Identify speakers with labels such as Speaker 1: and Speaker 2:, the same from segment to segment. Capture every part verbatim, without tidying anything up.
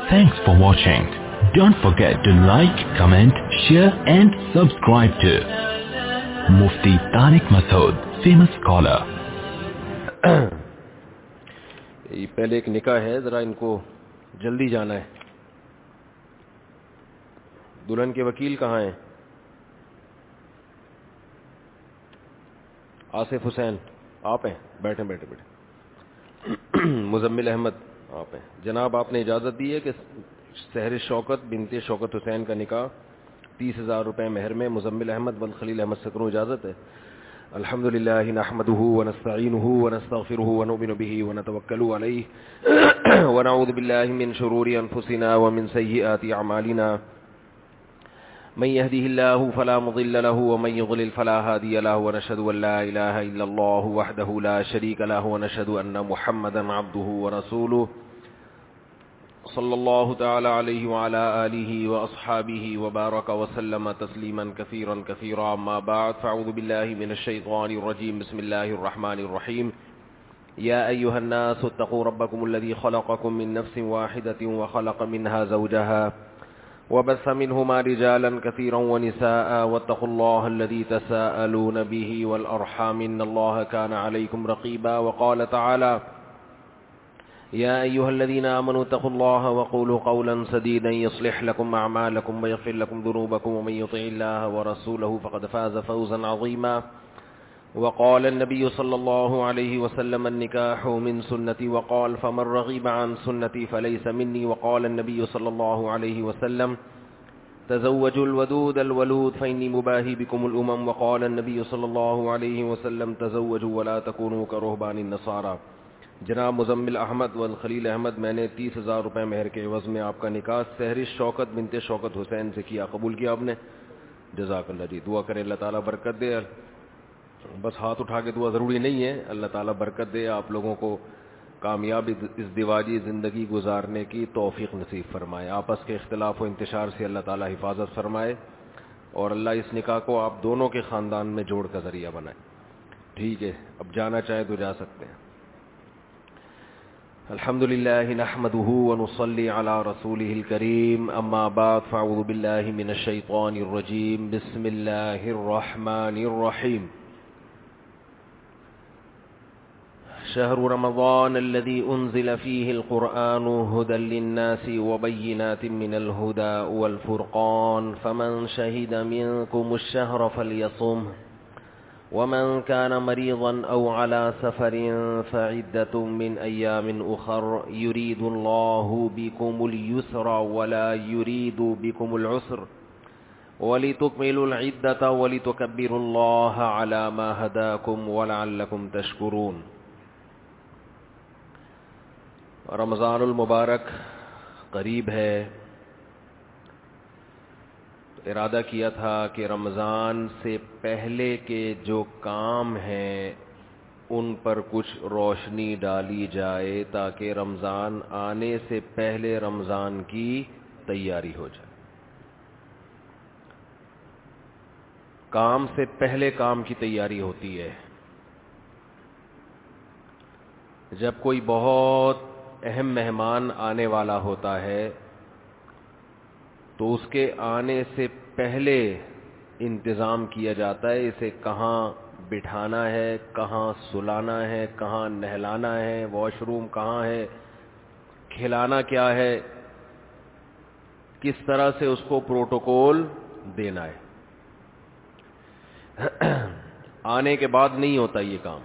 Speaker 1: Thanks for watching. Don't forget to like, comment, share and subscribe to Mufti Tariq Masood, famous scholar.
Speaker 2: یہ پہلے ایک نکاح ہے, ذرا ان کو جلدی جانا ہے. دلہن کے وکیل کہاں ہیں؟ آصف حسین آپ ہیں؟ بیٹھیں بیٹھے بیٹھے. مزمل احمد آپ ہیں. جناب آپ نے اجازت دی ہے کہ سحر شوکت بنت شوکت حسین کا نکاح تیس ہزار روپے مہر میں مزمل احمد والخلیل احمد سے کروں, اجازت ہے؟ الحمد للہ نحمده ونستعینه ونستغفره ونؤمن به ونتوکل علیہ ونعوذ باللہ من شرور انفسنا ومن سیئات اعمالنا من يهده الله فلا مضل له ومن يضلل فلا هادي له ونشهد ان لا اله الا الله وحده لا شريك له ونشهد ان محمدا عبده ورسوله صلى الله تعالى عليه وعلى آله وأصحابه وبارك وسلم تسليما كثيرا كثيرا. أما بعد فأعوذ بالله من الشيطان الرجيم. بسم الله الرحمن الرحيم. يا أيها الناس اتقوا ربكم الذي خلقكم من نفس واحدة وخلق منها زوجها وبث منهما رجالا كثيرا ونساء واتقوا الله الذي تساءلون به والأرحام إن الله كان عليكم رقيبا. وقال تعالى يا أيها الذين آمنوا اتقوا الله وقولوا قولا سديدا يصلح لكم أعمالكم ويغفر لكم ذنوبكم ومن يطع الله ورسوله فقد فاز فوزا عظيما. وقال النبي صلى الله عليه وسلم النكاح من سنتي وقال فمن رغب عن سنتي فليس مني. وقال النبي صلى الله عليه وسلم تزوجوا الودود الولود فإني مباهي بكم الأمم. وقال النبي صلى الله عليه وسلم تزوجوا ولا تكونوا كرهبان النصارى. جناب مزمل احمد والخلیل احمد, میں نے تیس ہزار روپے مہر کے عوض میں آپ کا نکاح سحر شوکت بنت شوکت حسین سے کیا. قبول کیا آپ نے؟ جزاک اللہ جی. دعا کریں اللہ تعالیٰ برکت دے. بس ہاتھ اٹھا کے دعا ضروری نہیں ہے. اللہ تعالیٰ برکت دے, آپ لوگوں کو کامیاب ازدواجی زندگی گزارنے کی توفیق نصیب فرمائے. آپس کے اختلاف و انتشار سے اللہ تعالیٰ حفاظت فرمائے اور اللہ اس نکاح کو آپ دونوں کے خاندان میں جوڑ کا ذریعہ بنائے. ٹھیک ہے, اب جانا چاہیں تو جا سکتے ہیں. الحمد للہ نحمده ونصلي على رسوله الكريم. اما بعد فاعوذ باللہ من الشیطان الرجیم. بسم اللہ الرحمن الرحیم. شهر رمضان الذي انزل فيه القرآن هدى للناس وبينات من الهدى والفرقان فمن شهد منكم الشهر فليصمه ومن كان مريضا أو على سفر فعدة من أيام أخر يريد الله بكم اليسر ولا يريد بكم العسر ولتكملوا العدة ولتكبروا الله على ما هداكم ولعلكم تشكرون. رمضان المبارک قریب ہے. ارادہ کیا تھا کہ رمضان سے پہلے کے جو کام ہیں ان پر کچھ روشنی ڈالی جائے تاکہ رمضان آنے سے پہلے رمضان کی تیاری ہو جائے. کام سے پہلے کام کی تیاری ہوتی ہے. جب کوئی بہت اہم مہمان آنے والا ہوتا ہے تو اس کے آنے سے پہلے انتظام کیا جاتا ہے. اسے کہاں بٹھانا ہے, کہاں سلانا ہے, کہاں نہلانا ہے, واش روم کہاں ہے, کھلانا کیا ہے, کس طرح سے اس کو پروٹوکول دینا ہے. آنے کے بعد نہیں ہوتا یہ کام.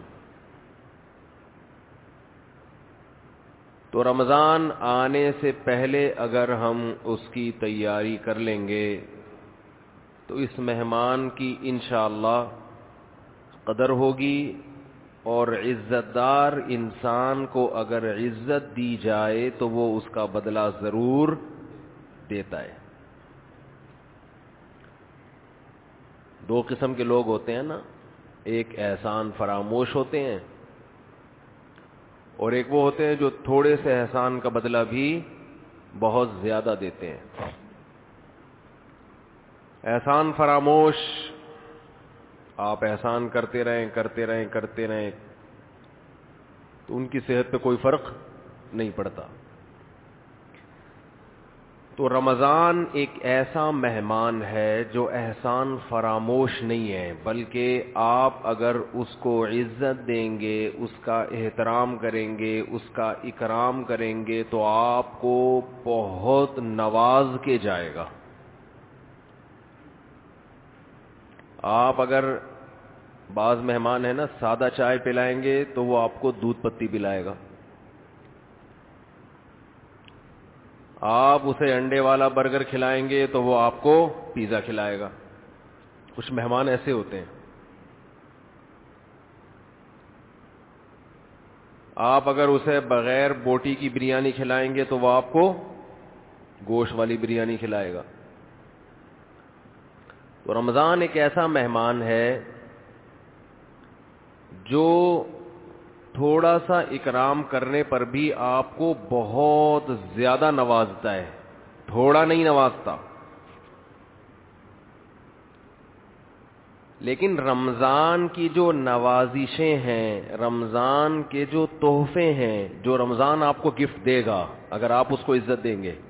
Speaker 2: تو رمضان آنے سے پہلے اگر ہم اس کی تیاری کر لیں گے تو اس مہمان کی انشاءاللہ قدر ہوگی, اور عزت دار انسان کو اگر عزت دی جائے تو وہ اس کا بدلہ ضرور دیتا ہے. دو قسم کے لوگ ہوتے ہیں نا, ایک احسان فراموش ہوتے ہیں اور ایک وہ ہوتے ہیں جو تھوڑے سے احسان کا بدلہ بھی بہت زیادہ دیتے ہیں. احسان فراموش, آپ احسان کرتے رہیں کرتے رہیں کرتے رہیں تو ان کی صحت پہ کوئی فرق نہیں پڑتا. تو رمضان ایک ایسا مہمان ہے جو احسان فراموش نہیں ہے، بلکہ آپ اگر اس کو عزت دیں گے، اس کا احترام کریں گے، اس کا اکرام کریں گے تو آپ کو بہت نواز کے جائے گا. آپ اگر بعض مہمان ہیں نا سادہ چائے پلائیں گے تو وہ آپ کو دودھ پتی پلائے گا. آپ اسے انڈے والا برگر کھلائیں گے تو وہ آپ کو پیزا کھلائے گا. کچھ مہمان ایسے ہوتے ہیں. آپ اگر اسے بغیر بوٹی کی بریانی کھلائیں گے تو وہ آپ کو گوشت والی بریانی کھلائے گا. تو رمضان ایک ایسا مہمان ہے جو تھوڑا سا اکرام کرنے پر بھی آپ کو بہت زیادہ نوازتا ہے، تھوڑا نہیں نوازتا. لیکن رمضان کی جو نوازشیں ہیں، رمضان کے جو تحفے ہیں، جو رمضان آپ کو گفٹ دے گا اگر آپ اس کو عزت دیں گے،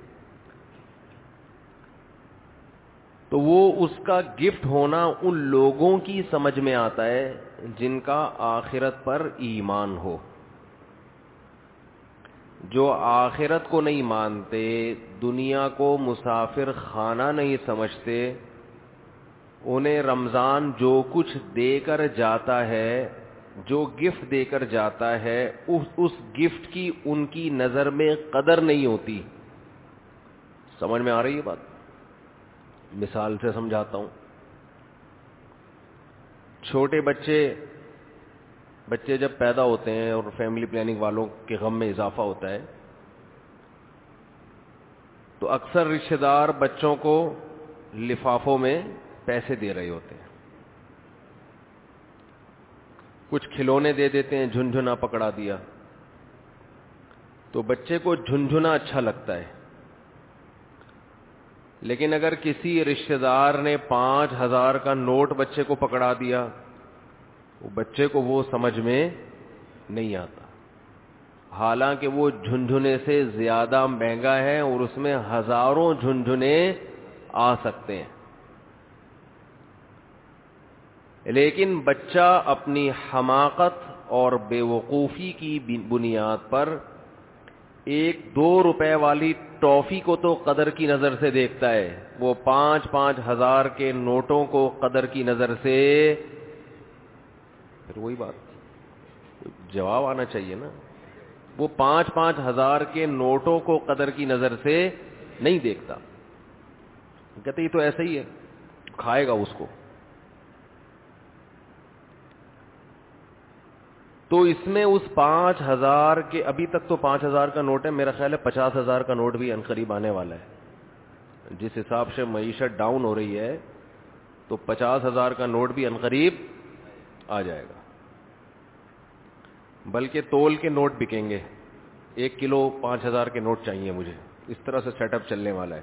Speaker 2: تو وہ اس کا گفٹ ہونا ان لوگوں کی سمجھ میں آتا ہے جن کا آخرت پر ایمان ہو. جو آخرت کو نہیں مانتے، دنیا کو مسافر خانہ نہیں سمجھتے، انہیں رمضان جو کچھ دے کر جاتا ہے، جو گفٹ دے کر جاتا ہے، اس اس گفٹ کی ان کی نظر میں قدر نہیں ہوتی. سمجھ میں آ رہی ہے بات؟ مثال سے سمجھاتا ہوں. چھوٹے بچے بچے جب پیدا ہوتے ہیں اور فیملی پلاننگ والوں کے غم میں اضافہ ہوتا ہے تو اکثر رشتہ دار بچوں کو لفافوں میں پیسے دے رہے ہوتے ہیں. کچھ کھلونے دے دیتے ہیں، جھنجھنا پکڑا دیا تو بچے کو جھنجھنا اچھا لگتا ہے. لیکن اگر کسی رشتہ دار نے پانچ ہزار کا نوٹ بچے کو پکڑا دیا، وہ بچے کو وہ سمجھ میں نہیں آتا، حالانکہ وہ جھنجھنے سے زیادہ مہنگا ہے اور اس میں ہزاروں جھنجھنے آ سکتے ہیں. لیکن بچہ اپنی حماقت اور بے وقوفی کی بنیاد پر ایک دو روپے والی ٹافی کو تو قدر کی نظر سے دیکھتا ہے، وہ پانچ پانچ ہزار کے نوٹوں کو قدر کی نظر سے. پھر وہی بات، جواب آنا چاہیے نا. وہ پانچ پانچ ہزار کے نوٹوں کو قدر کی نظر سے نہیں دیکھتا، کہتے یہ تو ایسا ہی ہے، کھائے گا اس کو. تو اس میں اس پانچ ہزار کے، ابھی تک تو پانچ ہزار کا نوٹ ہے، میرا خیال ہے پچاس ہزار کا نوٹ بھی عنقریب آنے والا ہے. جس حساب سے معیشت ڈاؤن ہو رہی ہے تو پچاس ہزار کا نوٹ بھی عنقریب آ جائے گا. بلکہ تول کے نوٹ بکیں گے، ایک کلو پانچ ہزار کے نوٹ چاہیے مجھے، اس طرح سے سیٹ اپ چلنے والا ہے.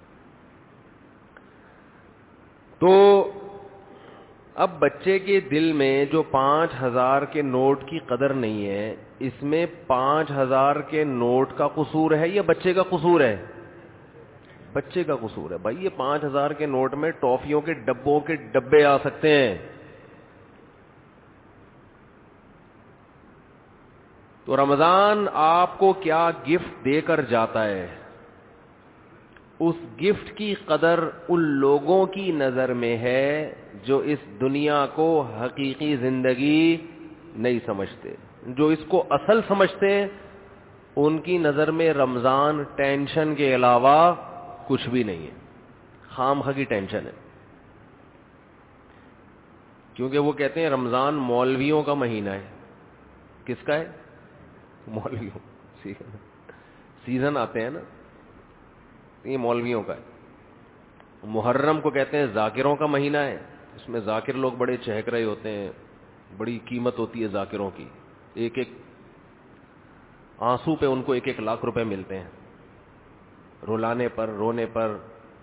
Speaker 2: تو اب بچے کے دل میں جو پانچ ہزار کے نوٹ کی قدر نہیں ہے، اس میں پانچ ہزار کے نوٹ کا قصور ہے یا بچے کا قصور ہے؟ بچے کا قصور ہے. بھائی یہ پانچ ہزار کے نوٹ میں ٹافیوں کے ڈبوں کے ڈبے آ سکتے ہیں. تو رمضان آپ کو کیا گفٹ دے کر جاتا ہے، اس گفٹ کی قدر ان لوگوں کی نظر میں ہے جو اس دنیا کو حقیقی زندگی نہیں سمجھتے. جو اس کو اصل سمجھتے ہیں ان کی نظر میں رمضان ٹینشن کے علاوہ کچھ بھی نہیں ہے، خام خواہ کی ٹینشن ہے. کیونکہ وہ کہتے ہیں رمضان مولویوں کا مہینہ ہے. کس کا ہے؟ مولویوں. سیزن آتے ہیں نا، یہ مولویوں کا ہے. محرم کو کہتے ہیں ذاکروں کا مہینہ ہے، اس میں ذاکر لوگ بڑے چہک رہے ہوتے ہیں، بڑی قیمت ہوتی ہے ذاکروں کی. ایک ایک آنسو پہ ان کو ایک ایک لاکھ روپے ملتے ہیں، رلانے پر، رونے پر.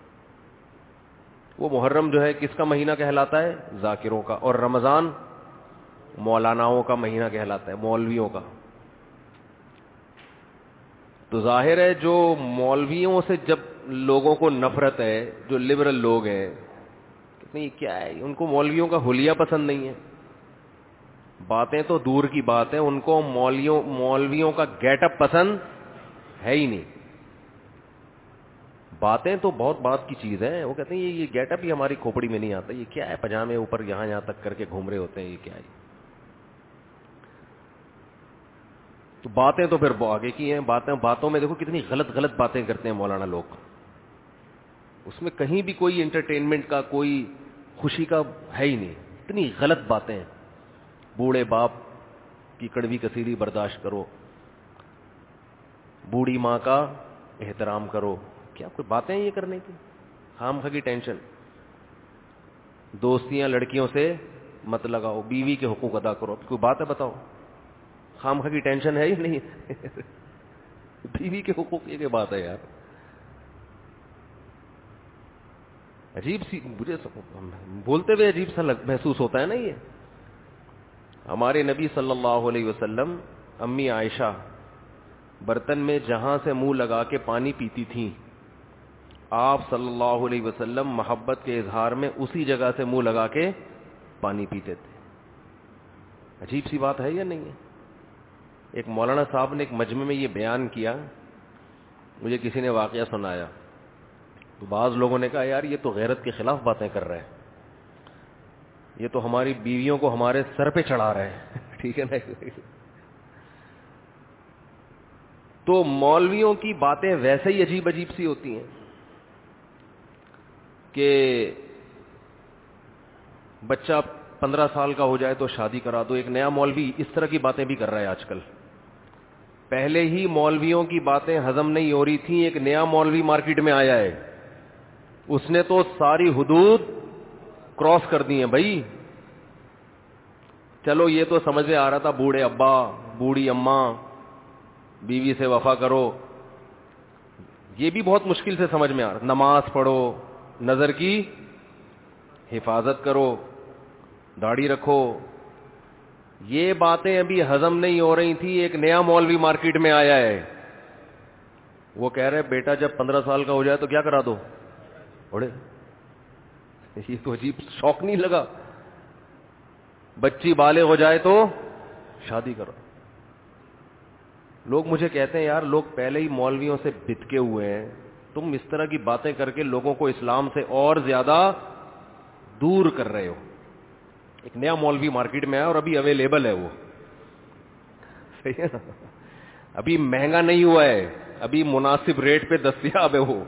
Speaker 2: وہ محرم جو ہے کس کا مہینہ کہلاتا ہے؟ ذاکروں کا. اور رمضان مولاناؤں کا مہینہ کہلاتا ہے، مولویوں کا. تو ظاہر ہے جو مولویوں سے جب لوگوں کو نفرت ہے, جو لبرل لوگ ہیں, نہیں کیا ہے, ان کو مولویوں کا حلیہ پسند نہیں ہے. باتیں تو دور کی بات ہے, ان کو مولویوں مولویوں کا گیٹ اپ پسند ہے ہی نہیں. باتیں تو بہت بات کی چیز ہے, وہ کہتے ہیں یہ گیٹ اپ ہی ہماری کھوپڑی میں نہیں آتا, یہ کیا ہے پجامے اوپر یہاں یہاں تک کر کے گھوم رہے ہوتے ہیں, یہ کیا ہے. تو باتیں تو پھر آگے کی ہیں. باتیں باتوں میں دیکھو کتنی غلط غلط باتیں کرتے ہیں مولانا لوگ, اس میں کہیں بھی کوئی انٹرٹینمنٹ کا, کوئی خوشی کا ہے ہی نہیں. اتنی غلط باتیں. بوڑھے باپ کی کڑوی کسیری برداشت کرو, بوڑھی ماں کا احترام کرو, کیا کوئی باتیں ہیں یہ کرنے کی؟ خام خواہ کی ٹینشن. دوستیاں لڑکیوں سے مت لگاؤ, بیوی کے حقوق ادا کرو. کوئی بات ہے بتاؤ؟ خام خواہ کی ٹینشن ہے ہی نہیں. بیوی کے حقوق یہ کیا بات ہے یار؟ عجیب سی, مجھے بولتے ہوئے عجیب سا محسوس ہوتا ہے نا. یہ ہمارے نبی صلی اللہ علیہ وسلم, امی عائشہ برتن میں جہاں سے منہ لگا کے پانی پیتی تھیں, آپ صلی اللہ علیہ وسلم محبت کے اظہار میں اسی جگہ سے منہ لگا کے پانی پیتے تھے. عجیب سی بات ہے یا نہیں ہے؟ ایک مولانا صاحب نے ایک مجمع میں یہ بیان کیا, مجھے کسی نے واقعہ سنایا, تو بعض لوگوں نے کہا یار یہ تو غیرت کے خلاف باتیں کر رہے ہیں, یہ تو ہماری بیویوں کو ہمارے سر پہ چڑھا رہے ہیں. ٹھیک ہے نا. تو مولویوں کی باتیں ویسے ہی عجیب عجیب سی ہوتی ہیں کہ بچہ پندرہ سال کا ہو جائے تو شادی کرا دو. ایک نیا مولوی اس طرح کی باتیں بھی کر رہا ہے آج کل. پہلے ہی مولویوں کی باتیں ہضم نہیں ہو رہی تھیں, ایک نیا مولوی مارکیٹ میں آیا ہے, اس نے تو ساری حدود کراس کر دی ہیں بھائی. چلو یہ تو سمجھ میں آ رہا تھا, بوڑھے ابا بوڑھی اماں, بیوی سے وفا کرو, یہ بھی بہت مشکل سے سمجھ میں آ رہا. نماز پڑھو, نظر کی حفاظت کرو, داڑھی رکھو, یہ باتیں ابھی ہضم نہیں ہو رہی تھی. ایک نیا مولوی مارکیٹ میں آیا ہے, وہ کہہ رہے بیٹا جب پندرہ سال کا ہو جائے تو کیا کرا دو, بڑے. یہ تو عجیب شوق نہیں لگا, بچی بالغ ہو جائے تو شادی کرو. لوگ مجھے کہتے ہیں یار لوگ پہلے ہی مولویوں سے بتکے ہوئے ہیں, تم اس طرح کی باتیں کر کے لوگوں کو اسلام سے اور زیادہ دور کر رہے ہو. ایک نیا مولوی مارکیٹ میں آیا اور ابھی اویلیبل ہے, وہ صحیح ہے نا, ابھی مہنگا نہیں ہوا ہے, ابھی مناسب ریٹ پہ دستیاب ہے. وہ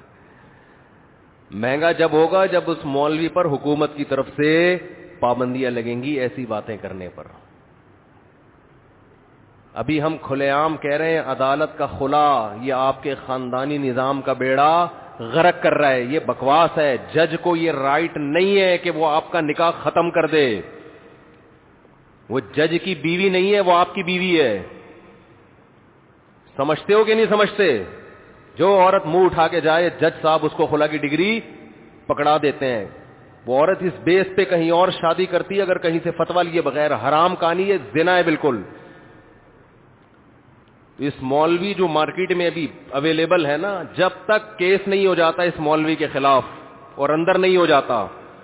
Speaker 2: مہنگا جب ہوگا جب اس مولوی پر حکومت کی طرف سے پابندیاں لگیں گی ایسی باتیں کرنے پر. ابھی ہم کھلے عام کہہ رہے ہیں عدالت کا خلا یہ آپ کے خاندانی نظام کا بیڑا غرق کر رہا ہے, یہ بکواس ہے. جج کو یہ رائٹ نہیں ہے کہ وہ آپ کا نکاح ختم کر دے. وہ جج کی بیوی نہیں ہے, وہ آپ کی بیوی ہے. سمجھتے ہو کہ نہیں سمجھتے؟ جو عورت منہ اٹھا کے جائے جج صاحب اس کو خلا کی ڈگری پکڑا دیتے ہیں. وہ عورت اس بیس پہ کہیں اور شادی کرتی ہے اگر کہیں سے فتویٰ لیے بغیر. حرام کہانی ہے, زنا ہے بالکل. اس مولوی جو مارکیٹ میں ابھی اویلیبل ہے نا, جب تک کیس نہیں ہو جاتا اس مولوی کے خلاف اور اندر نہیں ہو جاتا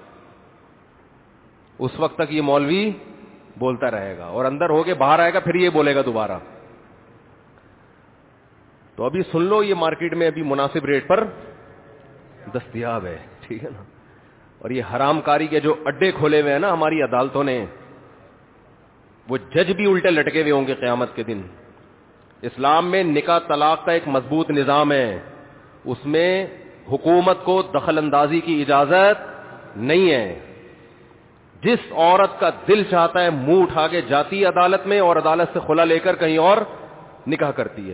Speaker 2: اس وقت تک یہ مولوی بولتا رہے گا, اور اندر ہو کے باہر آئے گا پھر یہ بولے گا دوبارہ. تو ابھی سن لو یہ مارکیٹ میں ابھی مناسب ریٹ پر دستیاب ہے. ٹھیک ہے نا. اور یہ حرام کاری کے جو اڈے کھولے ہوئے ہیں نا ہماری عدالتوں نے, وہ جج بھی الٹے لٹکے ہوئے ہوں گے قیامت کے دن. اسلام میں نکاح طلاق کا ایک مضبوط نظام ہے, اس میں حکومت کو دخل اندازی کی اجازت نہیں ہے. جس عورت کا دل چاہتا ہے منہ اٹھا کے جاتی ہے عدالت میں اور عدالت سے خلا لے کر کہیں اور نکاح کرتی ہے.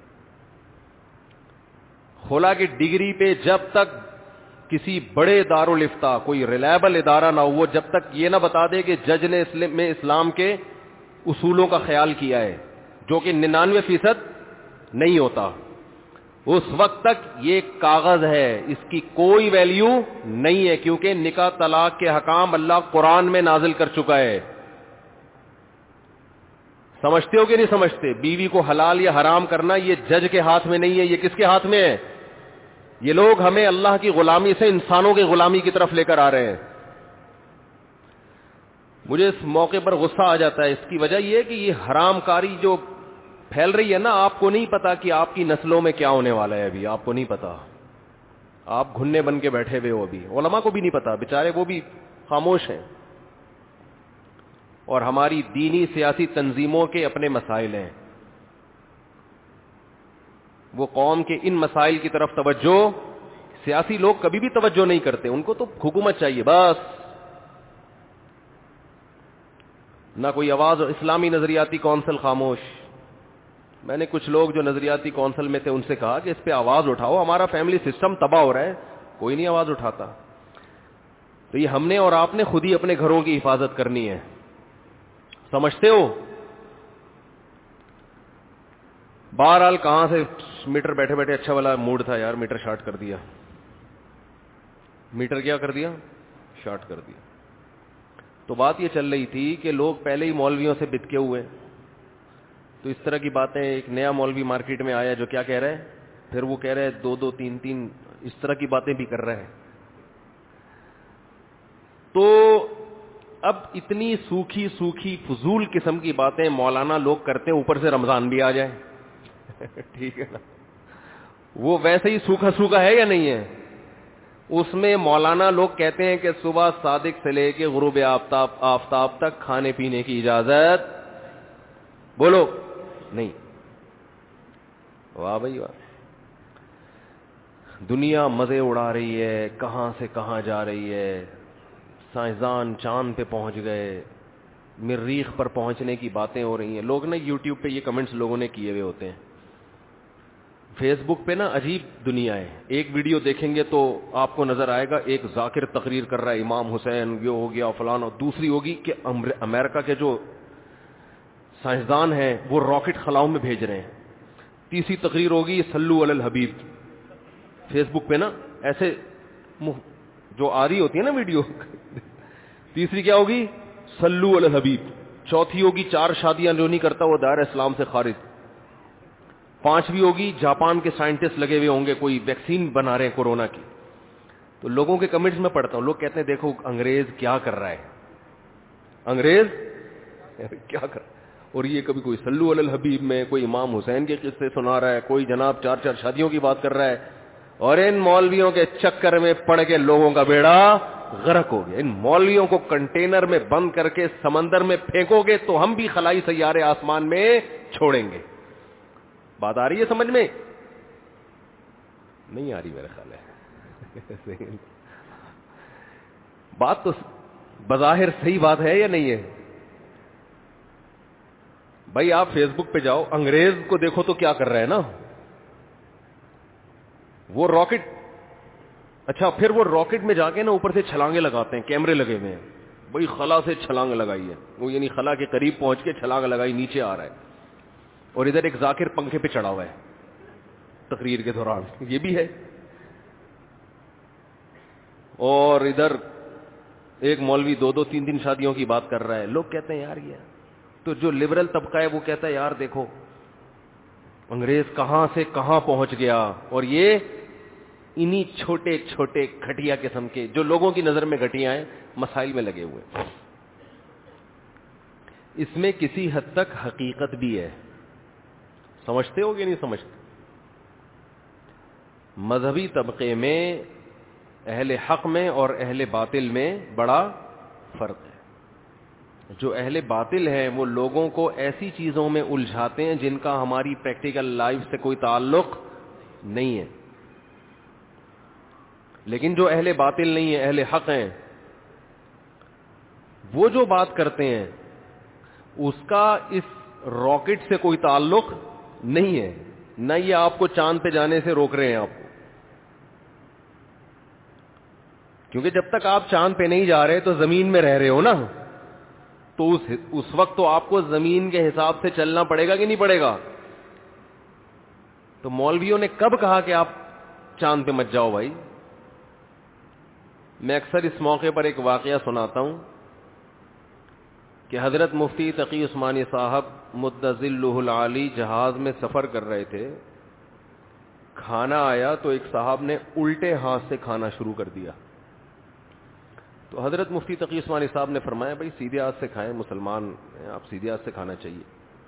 Speaker 2: خلا کی ڈگری پہ جب تک کسی بڑے دارالفتہ کوئی ریلائبل ادارہ نہ ہو, وہ جب تک یہ نہ بتا دے کہ جج نے اسلام میں اسلام کے اصولوں کا خیال کیا ہے, جو کہ ننانوے فیصد نہیں ہوتا, اس وقت تک یہ کاغذ ہے, اس کی کوئی ویلیو نہیں ہے, کیونکہ نکاح طلاق کے حکام اللہ قرآن میں نازل کر چکا ہے. سمجھتے ہو کہ نہیں سمجھتے؟ بیوی کو حلال یا حرام کرنا یہ جج کے ہاتھ میں نہیں ہے, یہ کس کے ہاتھ میں ہے؟ یہ لوگ ہمیں اللہ کی غلامی سے انسانوں کی غلامی کی طرف لے کر آ رہے ہیں. مجھے اس موقع پر غصہ آ جاتا ہے. اس کی وجہ یہ ہے کہ یہ حرام کاری جو پھیل رہی ہے نا, آپ کو نہیں پتا کہ آپ کی نسلوں میں کیا ہونے والا ہے. ابھی آپ کو نہیں پتا, آپ گھننے بن کے بیٹھے ہوئے ہو. ابھی علماء کو بھی نہیں پتا, بیچارے وہ بھی خاموش ہیں. اور ہماری دینی سیاسی تنظیموں کے اپنے مسائل ہیں. وہ قوم کے ان مسائل کی طرف توجہ, سیاسی لوگ کبھی بھی توجہ نہیں کرتے, ان کو تو حکومت چاہیے بس. نہ کوئی آواز. اسلامی نظریاتی کونسل خاموش. میں نے کچھ لوگ جو نظریاتی کونسل میں تھے ان سے کہا کہ اس پہ آواز اٹھاؤ, ہمارا فیملی سسٹم تباہ ہو رہا ہے. کوئی نہیں آواز اٹھاتا. تو یہ ہم نے اور آپ نے خود ہی اپنے گھروں کی حفاظت کرنی ہے, سمجھتے ہو؟ بہرحال کہاں سے میٹر بیٹھے بیٹھے اچھا والا موڈ تھا یار, میٹر شارٹ کر دیا. میٹر کیا کر دیا؟ شارٹ کر دیا. تو بات یہ چل رہی تھی کہ لوگ پہلے ہی مولویوں سے بتکے ہوئے. تو اس طرح کی باتیں, ایک نیا مولوی مارکیٹ میں آیا جو کیا کہہ رہا ہے, پھر وہ کہہ رہے ہیں دو دو تین تین, اس طرح کی باتیں بھی کر رہے ہیں. تو اب اتنی سوکھی سوکھی فضول قسم کی باتیں مولانا لوگ کرتے ہیں, اوپر سے رمضان بھی آ جائے. ٹھیک ہے نا, وہ ویسے ہی سوکھا سوکھا ہے یا نہیں ہے؟ اس میں مولانا لوگ کہتے ہیں کہ صبح صادق سے لے کے غروب آفتاب آفتاب تک کھانے پینے کی اجازت, بولو نہیں. واہ بھائی واہ, دنیا مزے اڑا رہی ہے, کہاں سے کہاں جا رہی ہے. سائنسدان چاند پہ پہنچ گئے, مریخ پر پہنچنے کی باتیں ہو رہی ہیں. لوگ نا یوٹیوب پہ یہ کمنٹس لوگوں نے کیے ہوئے ہوتے ہیں. فیس بک پہ نا عجیب دنیا ہے. ایک ویڈیو دیکھیں گے تو آپ کو نظر آئے گا ایک ذاکر تقریر کر رہا ہے, امام حسین یہ ہو گیا فلان, اور دوسری ہوگی کہ امریکہ کے جو سائنسدان ہیں وہ راکٹ خلاؤں میں بھیج رہے ہیں. تیسری تقریر ہوگی صلو علی الحبیب. فیس بک پہ نا ایسے جو آ رہی ہوتی ہے نا ویڈیو. تیسری کیا ہوگی؟ صلو علی الحبیب. چوتھی ہوگی چار شادیاں جو نہیں کرتا وہ دائرہ اسلام سے خارج. پانچویں ہوگی جاپان کے سائنٹسٹ لگے ہوئے ہوں گے, کوئی ویکسین بنا رہے ہیں کورونا کی. تو لوگوں کے کمنٹس میں پڑھتا ہوں, لوگ کہتے ہیں دیکھو انگریز کیا کر رہا ہے, انگریز کیا کر رہا ہے. اور یہ کبھی کوئی صلو علی الحبیب میں, کوئی امام حسین کے قصے سنا رہا ہے, کوئی جناب چار چار شادیوں کی بات کر رہا ہے. اور ان مولویوں کے چکر میں پڑ کے لوگوں کا بیڑا غرق ہو گیا. ان مولویوں کو کنٹینر میں بند کر کے سمندر میں پھینکو گے تو ہم بھی خلائی سیارے آسمان میں چھوڑیں گے. بات آ رہی ہے سمجھ میں؟ نہیں آ رہی میرا خیال ہے. بات تو بظاہر صحیح بات ہے یا نہیں ہے بھائی؟ آپ فیس بک پہ جاؤ, انگریز کو دیکھو تو کیا کر رہے ہیں نا, وہ راکٹ. اچھا پھر وہ راکٹ میں جا کے نا اوپر سے چھلانگیں لگاتے ہیں, کیمرے لگے ہوئے ہیں. بھائی خلا سے چھلانگ لگائی ہے وہ, یعنی خلا کے قریب پہنچ کے چھلانگ لگائی, نیچے آ رہا ہے. اور ادھر ایک ذاکر پنکھے پہ چڑھا ہوا ہے تقریر کے دوران, یہ بھی ہے. اور ادھر ایک مولوی دو دو تین تین شادیوں کی بات کر رہا ہے. لوگ کہتے ہیں یار یہ, تو جو لبرل طبقہ ہے وہ کہتا ہے یار دیکھو انگریز کہاں سے کہاں پہنچ گیا, اور یہ انہی چھوٹے چھوٹے گھٹیا قسم کے جو لوگوں کی نظر میں گھٹیا ہیں مسائل میں لگے ہوئے. اس میں کسی حد تک حقیقت بھی ہے, سمجھتے ہو کہ نہیں سمجھتے؟ مذہبی طبقے میں اہل حق میں اور اہل باطل میں بڑا فرق ہے. جو اہل باطل ہیں وہ لوگوں کو ایسی چیزوں میں الجھاتے ہیں جن کا ہماری پریکٹیکل لائف سے کوئی تعلق نہیں ہے. لیکن جو اہل باطل نہیں ہے, اہل حق ہیں, وہ جو بات کرتے ہیں اس کا اس راکٹ سے کوئی تعلق نہیں ہے. نہ یہ آپ کو چاند پہ جانے سے روک رہے ہیں آپ کو, کیونکہ جب تک آپ چاند پہ نہیں جا رہے تو زمین میں رہ رہے ہو نا, تو اس اس وقت تو آپ کو زمین کے حساب سے چلنا پڑے گا کہ نہیں پڑے گا. تو مولویوں نے کب کہا کہ آپ چاند پہ مت جاؤ بھائی؟ میں اکثر اس موقع پر ایک واقعہ سناتا ہوں کہ حضرت مفتی تقی عثمانی صاحب مد ظلہ العالی جہاز میں سفر کر رہے تھے, کھانا آیا تو ایک صاحب نے الٹے ہاتھ سے کھانا شروع کر دیا. تو حضرت مفتی تقی عثمانی صاحب نے فرمایا بھائی سیدھے ہاتھ سے کھائیں, مسلمان ہیں آپ, سیدھے ہاتھ سے کھانا چاہیے.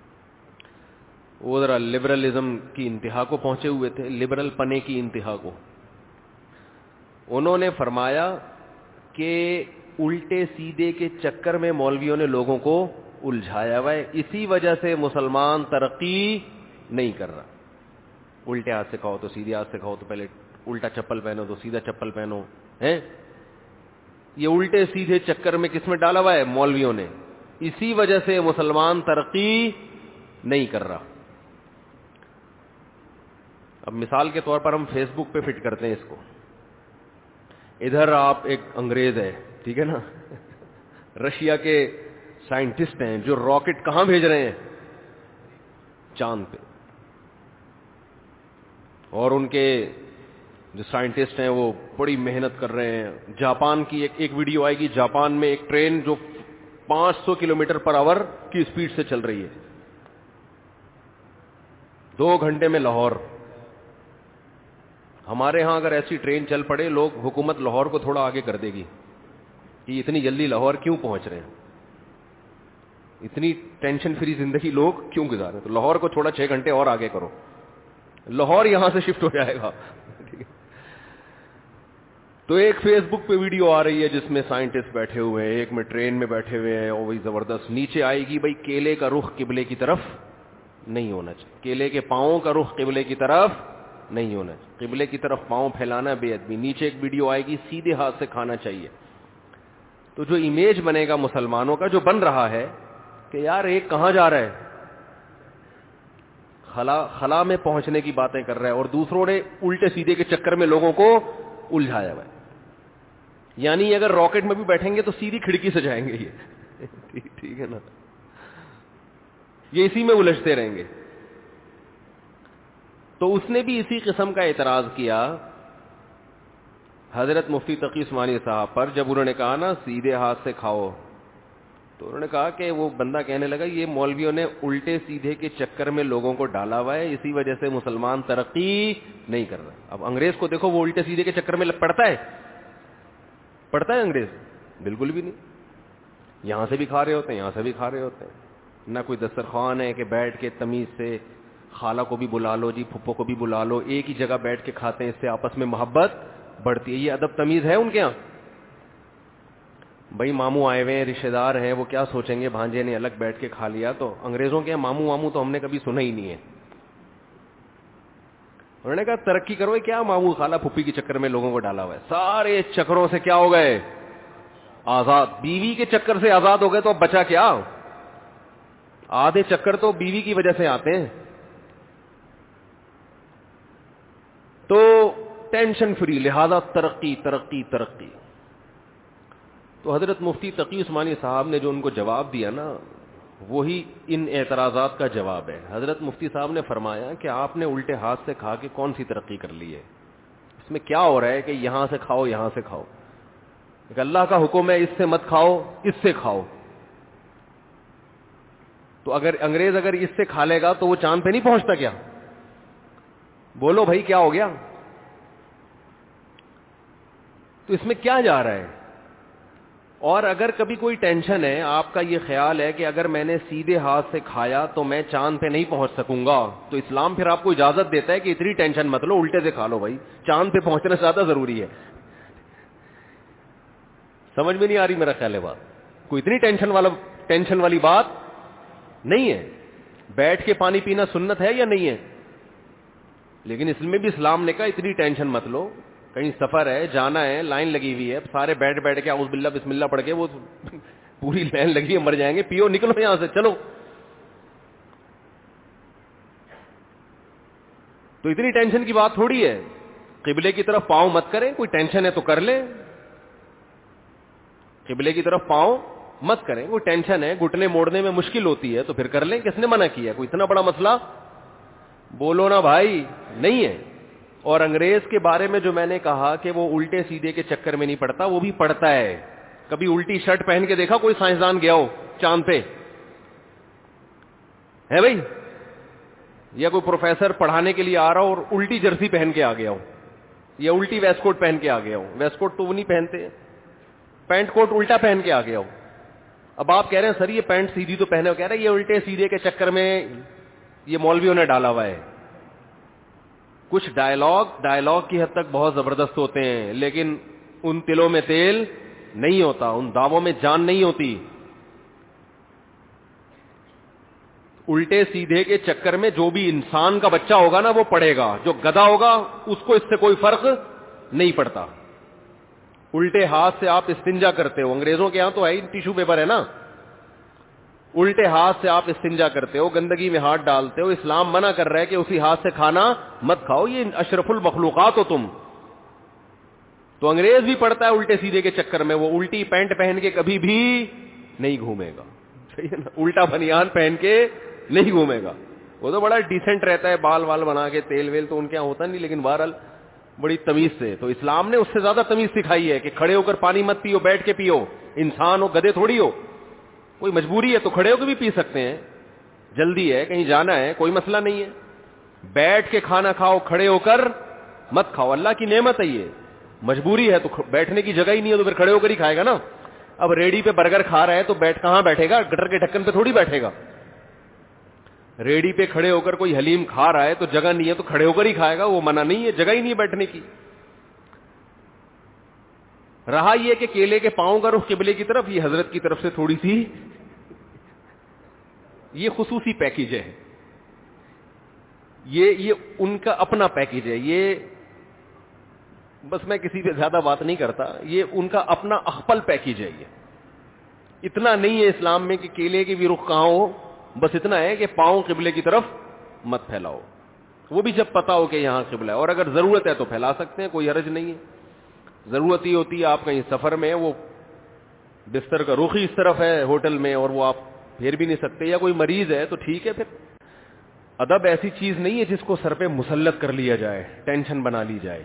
Speaker 2: وہ ذرا لبرلزم کی انتہا کو پہنچے ہوئے تھے, لبرل پنے کی انتہا کو. انہوں نے فرمایا کہ الٹے سیدھے کے چکر میں مولویوں نے لوگوں کو الجھایا ہوا ہے, اسی وجہ سے مسلمان ترقی نہیں کر رہا. الٹے ہاتھ سے کھاؤ تو سیدھے ہاتھ سے کھاؤ, تو پہلے الٹا چپل پہنو تو سیدھا چپل پہنو ہیں. یہ الٹے سیدھے چکر میں کس میں ڈالا ہوا ہے؟ مولویوں نے. اسی وجہ سے مسلمان ترقی نہیں کر رہا. اب مثال کے طور پر ہم فیس بک پہ فٹ کرتے ہیں اس کو. ادھر آپ ایک انگریز ہے, ٹھیک ہے نا, رشیا کے سائنٹسٹ ہیں جو راکٹ کہاں بھیج رہے ہیں؟ چاند پہ. اور ان کے جو سائنٹسٹ ہیں وہ بڑی محنت کر رہے ہیں. جاپان کی ایک ایک ویڈیو آئے گی, جاپان میں ایک ٹرین جو پانچ سو کلو میٹر پر آور کی اسپیڈ سے چل رہی ہے, دو گھنٹے میں لاہور. ہمارے ہاں اگر ایسی ٹرین چل پڑے, لوگ حکومت لاہور کو تھوڑا آگے کر دے گی کہ اتنی جلدی لاہور کیوں پہنچ رہے ہیں, اتنی ٹینشن فری زندگی لوگ کیوں گزارے, تو لاہور کو تھوڑا چھ گھنٹے اور آگے کرو, لاہور یہاں سے شفٹ ہو جائے گا. تو ایک فیس بک پہ ویڈیو آ رہی ہے جس میں سائنٹسٹ بیٹھے ہوئے ہیں, ایک میں ٹرین میں بیٹھے ہوئے ہیں, اور وہی زبردست نیچے آئے گی بھائی کیلے کا رخ قبلے کی طرف نہیں ہونا چاہیے, کیلے کے پاؤں کا رخ قبلے کی طرف نہیں ہونا چاہیے, قبلے کی طرف پاؤں پھیلانا بے ادبی. نیچے ایک ویڈیو آئے گی سیدھے ہاتھ سے کھانا چاہیے. تو جو امیج بنے گا مسلمانوں کا, جو بن رہا ہے کہ یار ایک کہاں جا رہا ہے, خلا خلا میں پہنچنے کی باتیں کر رہا ہے, اور دوسروں نے الٹے سیدھے کے چکر میں لوگوں کو الجھایا ہوا ہے. یعنی اگر راکٹ میں بھی بیٹھیں گے تو سیدھی کھڑکی سے جائیں گے یہ, ٹھیک ہے نا, یہ اسی میں الجھتے رہیں گے. تو اس نے بھی اسی قسم کا اعتراض کیا حضرت مفتی تقی عثمانی صاحب پر, جب انہوں نے کہا نا سیدھے ہاتھ سے کھاؤ, تو انہوں نے کہا کہ وہ بندہ کہنے لگا یہ مولویوں نے الٹے سیدھے کے چکر میں لوگوں کو ڈالا ہوا ہے, اسی وجہ سے مسلمان ترقی نہیں کر رہا. اب انگریز کو دیکھو, وہ الٹے سیدھے کے چکر میں پڑتا ہے پڑتا ہے انگریز؟ بالکل بھی نہیں. یہاں سے بھی کھا رہے ہوتے ہیں, یہاں سے بھی کھا رہے ہوتے ہیں. نہ کوئی دسترخوان ہے کہ بیٹھ کے تمیز سے خالہ کو بھی بلا لو جی, پھپھو کو بھی بلا لو, ایک ہی جگہ بیٹھ کے کھاتے ہیں, اس سے آپس میں محبت بڑھتی ہے. یہ ادب تمیز ہے ان کے یہاں؟ بھائی ماموں آئے ہوئے ہیں, رشتے دار ہیں, وہ کیا سوچیں گے بھانجے نے الگ بیٹھ کے کھا لیا. تو انگریزوں کے ماموں ماموں تو ہم نے کبھی سنا ہی نہیں ہے. انہوں نے کہا ترقی کرو, کیا ماموں خالہ پھپھی کے چکر میں لوگوں کو ڈالا ہوا ہے, سارے چکروں سے کیا ہو گئے آزاد. بیوی کے چکر سے آزاد ہو گئے تو اب بچا کیا؟ آدھے چکر تو بیوی کی وجہ سے آتے ہیں. تو ٹینشن فری, لہذا ترقی ترقی ترقی. تو حضرت مفتی تقی عثمانی صاحب نے جو ان کو جواب دیا نا, وہی ان اعتراضات کا جواب ہے. حضرت مفتی صاحب نے فرمایا کہ آپ نے الٹے ہاتھ سے کھا کے کون سی ترقی کر لی ہے؟ اس میں کیا ہو رہا ہے کہ یہاں سے کھاؤ یہاں سے کھاؤ, کہ اللہ کا حکم ہے اس سے مت کھاؤ اس سے کھاؤ. تو اگر انگریز اگر اس سے کھا لے گا تو وہ چاند پہ نہیں پہنچتا کیا؟ بولو بھائی کیا ہو گیا؟ تو اس میں کیا جا رہا ہے؟ اور اگر کبھی کوئی ٹینشن ہے, آپ کا یہ خیال ہے کہ اگر میں نے سیدھے ہاتھ سے کھایا تو میں چاند پہ نہیں پہنچ سکوں گا, تو اسلام پھر آپ کو اجازت دیتا ہے کہ اتنی ٹینشن مت لو, الٹے سے کھا لو بھائی, چاند پہ پہنچنا زیادہ ضروری ہے. سمجھ میں نہیں آ رہی میرا خیال ہے بات؟ کوئی اتنی ٹینشن والا ٹینشن والی بات نہیں ہے. بیٹھ کے پانی پینا سنت ہے یا نہیں ہے؟ لیکن اس میں بھی اسلام نے کہا اتنی ٹینشن مت لو, کہیں سفر ہے, جانا ہے, لائن لگی ہوئی ہے, سارے بیٹھ بیٹھ کے اعوذ باللہ بسم اللہ پڑھ کے, وہ پوری لائن لگی ہے, مر جائیں گے, پیو نکلو یہاں سے چلو. تو اتنی ٹینشن کی بات تھوڑی ہے. قبلے کی طرف پاؤں مت کریں, کوئی ٹینشن ہے تو کر لیں, قبلے کی طرف پاؤں مت کریں, کوئی ٹینشن ہے, گھٹنے موڑنے میں مشکل ہوتی ہے تو پھر کر لیں, کس نے منع کیا؟ کوئی اتنا بڑا مسئلہ بولو نا بھائی نہیں ہے. اور انگریز کے بارے میں جو میں نے کہا کہ وہ الٹے سیدھے کے چکر میں نہیں پڑتا, وہ بھی پڑتا ہے. کبھی الٹی شرٹ پہن کے دیکھا کوئی سائنسدان گیا ہو چاند پہ؟ ہے بھائی یا کوئی پروفیسر پڑھانے کے لیے آ رہا ہو اور الٹی جرسی پہن کے آ گیا ہو, یا الٹی ویسٹ کوٹ پہن کے آ گیا ہو. ویسٹ کوٹ تو وہ نہیں پہنتے, پینٹ کوٹ الٹا پہن کے آ گیا ہو. اب آپ کہہ رہے ہیں سر یہ پینٹ سیدھی تو پہنے ہو, کہہ رہے ہیں یہ الٹے سیدھے کے چکر میں یہ مولویوں نے ڈالا ہوا ہے. کچھ ڈائلاگ ڈائلاگ کی حد تک بہت زبردست ہوتے ہیں, لیکن ان تلوں میں تیل نہیں ہوتا, ان دعووں میں جان نہیں ہوتی. الٹے سیدھے کے چکر میں جو بھی انسان کا بچہ ہوگا نا وہ پڑے گا, جو گدھا ہوگا اس کو اس سے کوئی فرق نہیں پڑتا. الٹے ہاتھ سے آپ استنجا کرتے ہو, انگریزوں کے ہاں تو ہے ٹیشو پیپر ہے نا, الٹے ہاتھ سے آپ استنجا کرتے ہو, گندگی میں ہاتھ ڈالتے ہو. اسلام منع کر رہا ہے کہ اسی ہاتھ سے کھانا مت کھاؤ, یہ اشرف المخلوقات ہو تم. تو انگریز بھی پڑتا ہے الٹے سیدھے کے چکر میں, وہ الٹی پینٹ پہن کے کبھی بھی نہیں گھومے گا, صحیح ہے نا, الٹا بنیان پہن کے نہیں گھومے گا. وہ تو بڑا ڈیسنٹ رہتا ہے, بال وال بنا کے, تیل ویل تو ان کے یہاں ہوتا نہیں, لیکن بہرحال بڑی تمیز سے. تو اسلام نے اس سے زیادہ تمیز سکھائی ہے کہ کھڑے ہو کر پانی مت پیو, بیٹھ کے پیو. انسان ہو, گدھے تھوڑی ہو. کوئی مجبوری ہے تو کھڑے ہو کے بھی پی سکتے ہیں, جلدی ہے کہیں جانا ہے کوئی مسئلہ نہیں ہے. بیٹھ کے کھانا کھاؤ, کھڑے ہو کر مت کھاؤ, اللہ کی نعمت ہے یہ. مجبوری ہے تو بیٹھنے کی جگہ ہی نہیں ہے تو پھر کھڑے ہو کر ہی کھائے گا نا. اب ریڈی پہ برگر کھا رہا ہے تو بیٹھ کہاں بیٹھے گا, گٹر کے ڈھکن پہ تھوڑی بیٹھے گا. ریڈی پہ کھڑے ہو کر کوئی حلیم کھا رہا ہے تو جگہ نہیں ہے تو کھڑے ہو کر ہی کھائے گا, وہ منع نہیں ہے, جگہ ہی نہیں ہے بیٹھنے کی. رہا یہ کہ کیلے کے پاؤں کا رخ قبلے کی طرف, یہ حضرت کی طرف سے تھوڑی سی یہ خصوصی پیکیج ہے, یہ یہ ان کا اپنا پیکیج ہے. یہ بس میں کسی پہ زیادہ بات نہیں کرتا, یہ ان کا اپنا اخپل پیکیج ہے. یہ اتنا نہیں ہے اسلام میں کہ کیلے کی بھی رخ کہاں ہو, بس اتنا ہے کہ پاؤں قبلے کی طرف مت پھیلاؤ, وہ بھی جب پتا ہو کہ یہاں قبلہ ہے. اور اگر ضرورت ہے تو پھیلا سکتے ہیں, کوئی حرج نہیں ہے. ضرورت ہی ہوتی ہے آپ کہیں سفر میں, وہ بستر کا رخ ہی اس طرف ہے ہوٹل میں اور وہ آپ پھیر بھی نہیں سکتے, یا کوئی مریض ہے تو ٹھیک ہے. پھر ادب ایسی چیز نہیں ہے جس کو سر پہ مسلط کر لیا جائے, ٹینشن بنا لی جائے.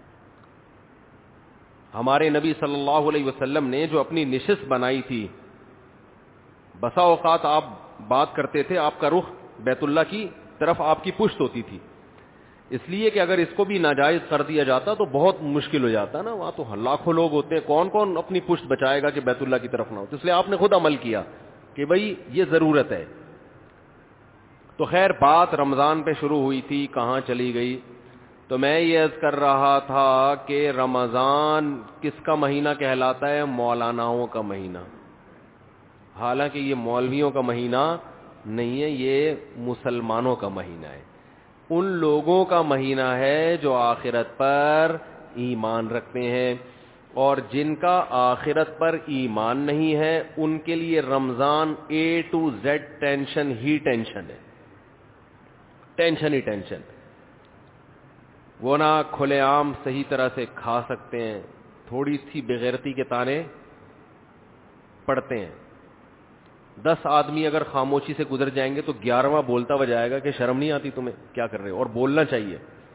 Speaker 2: ہمارے نبی صلی اللہ علیہ وسلم نے جو اپنی نشست بنائی تھی, بسا اوقات آپ بات کرتے تھے آپ کا رخ بیت اللہ کی طرف آپ کی پشت ہوتی تھی, اس لیے کہ اگر اس کو بھی ناجائز کر دیا جاتا تو بہت مشکل ہو جاتا نا. وہاں تو لاکھوں لوگ ہوتے ہیں, کون کون اپنی پشت بچائے گا کہ بیت اللہ کی طرف نہ ہو. تو اس لیے آپ نے خود عمل کیا کہ بھئی یہ ضرورت ہے. تو خیر بات رمضان پہ شروع ہوئی تھی, کہاں چلی گئی. تو میں یہ عرض کر رہا تھا کہ رمضان کس کا مہینہ کہلاتا ہے؟ مولاناؤں کا مہینہ. حالانکہ یہ مولویوں کا مہینہ نہیں ہے, یہ مسلمانوں کا مہینہ ہے. ان لوگوں کا مہینہ ہے جو آخرت پر ایمان رکھتے ہیں, اور جن کا آخرت پر ایمان نہیں ہے ان کے لیے Ramzan A to Z tension ہی ٹینشن ہے, ٹینشن ہی ٹینشن. وہ نہ کھلے عام صحیح طرح سے کھا سکتے ہیں, تھوڑی سی بغیرتی کے تانے پڑتے ہیں. دس آدمی اگر خاموشی سے گزر جائیں گے تو گیارہواں بولتا ہوا جائے گا کہ شرم نہیں آتی تمہیں, کیا کر رہے ہو, اور بولنا چاہیے.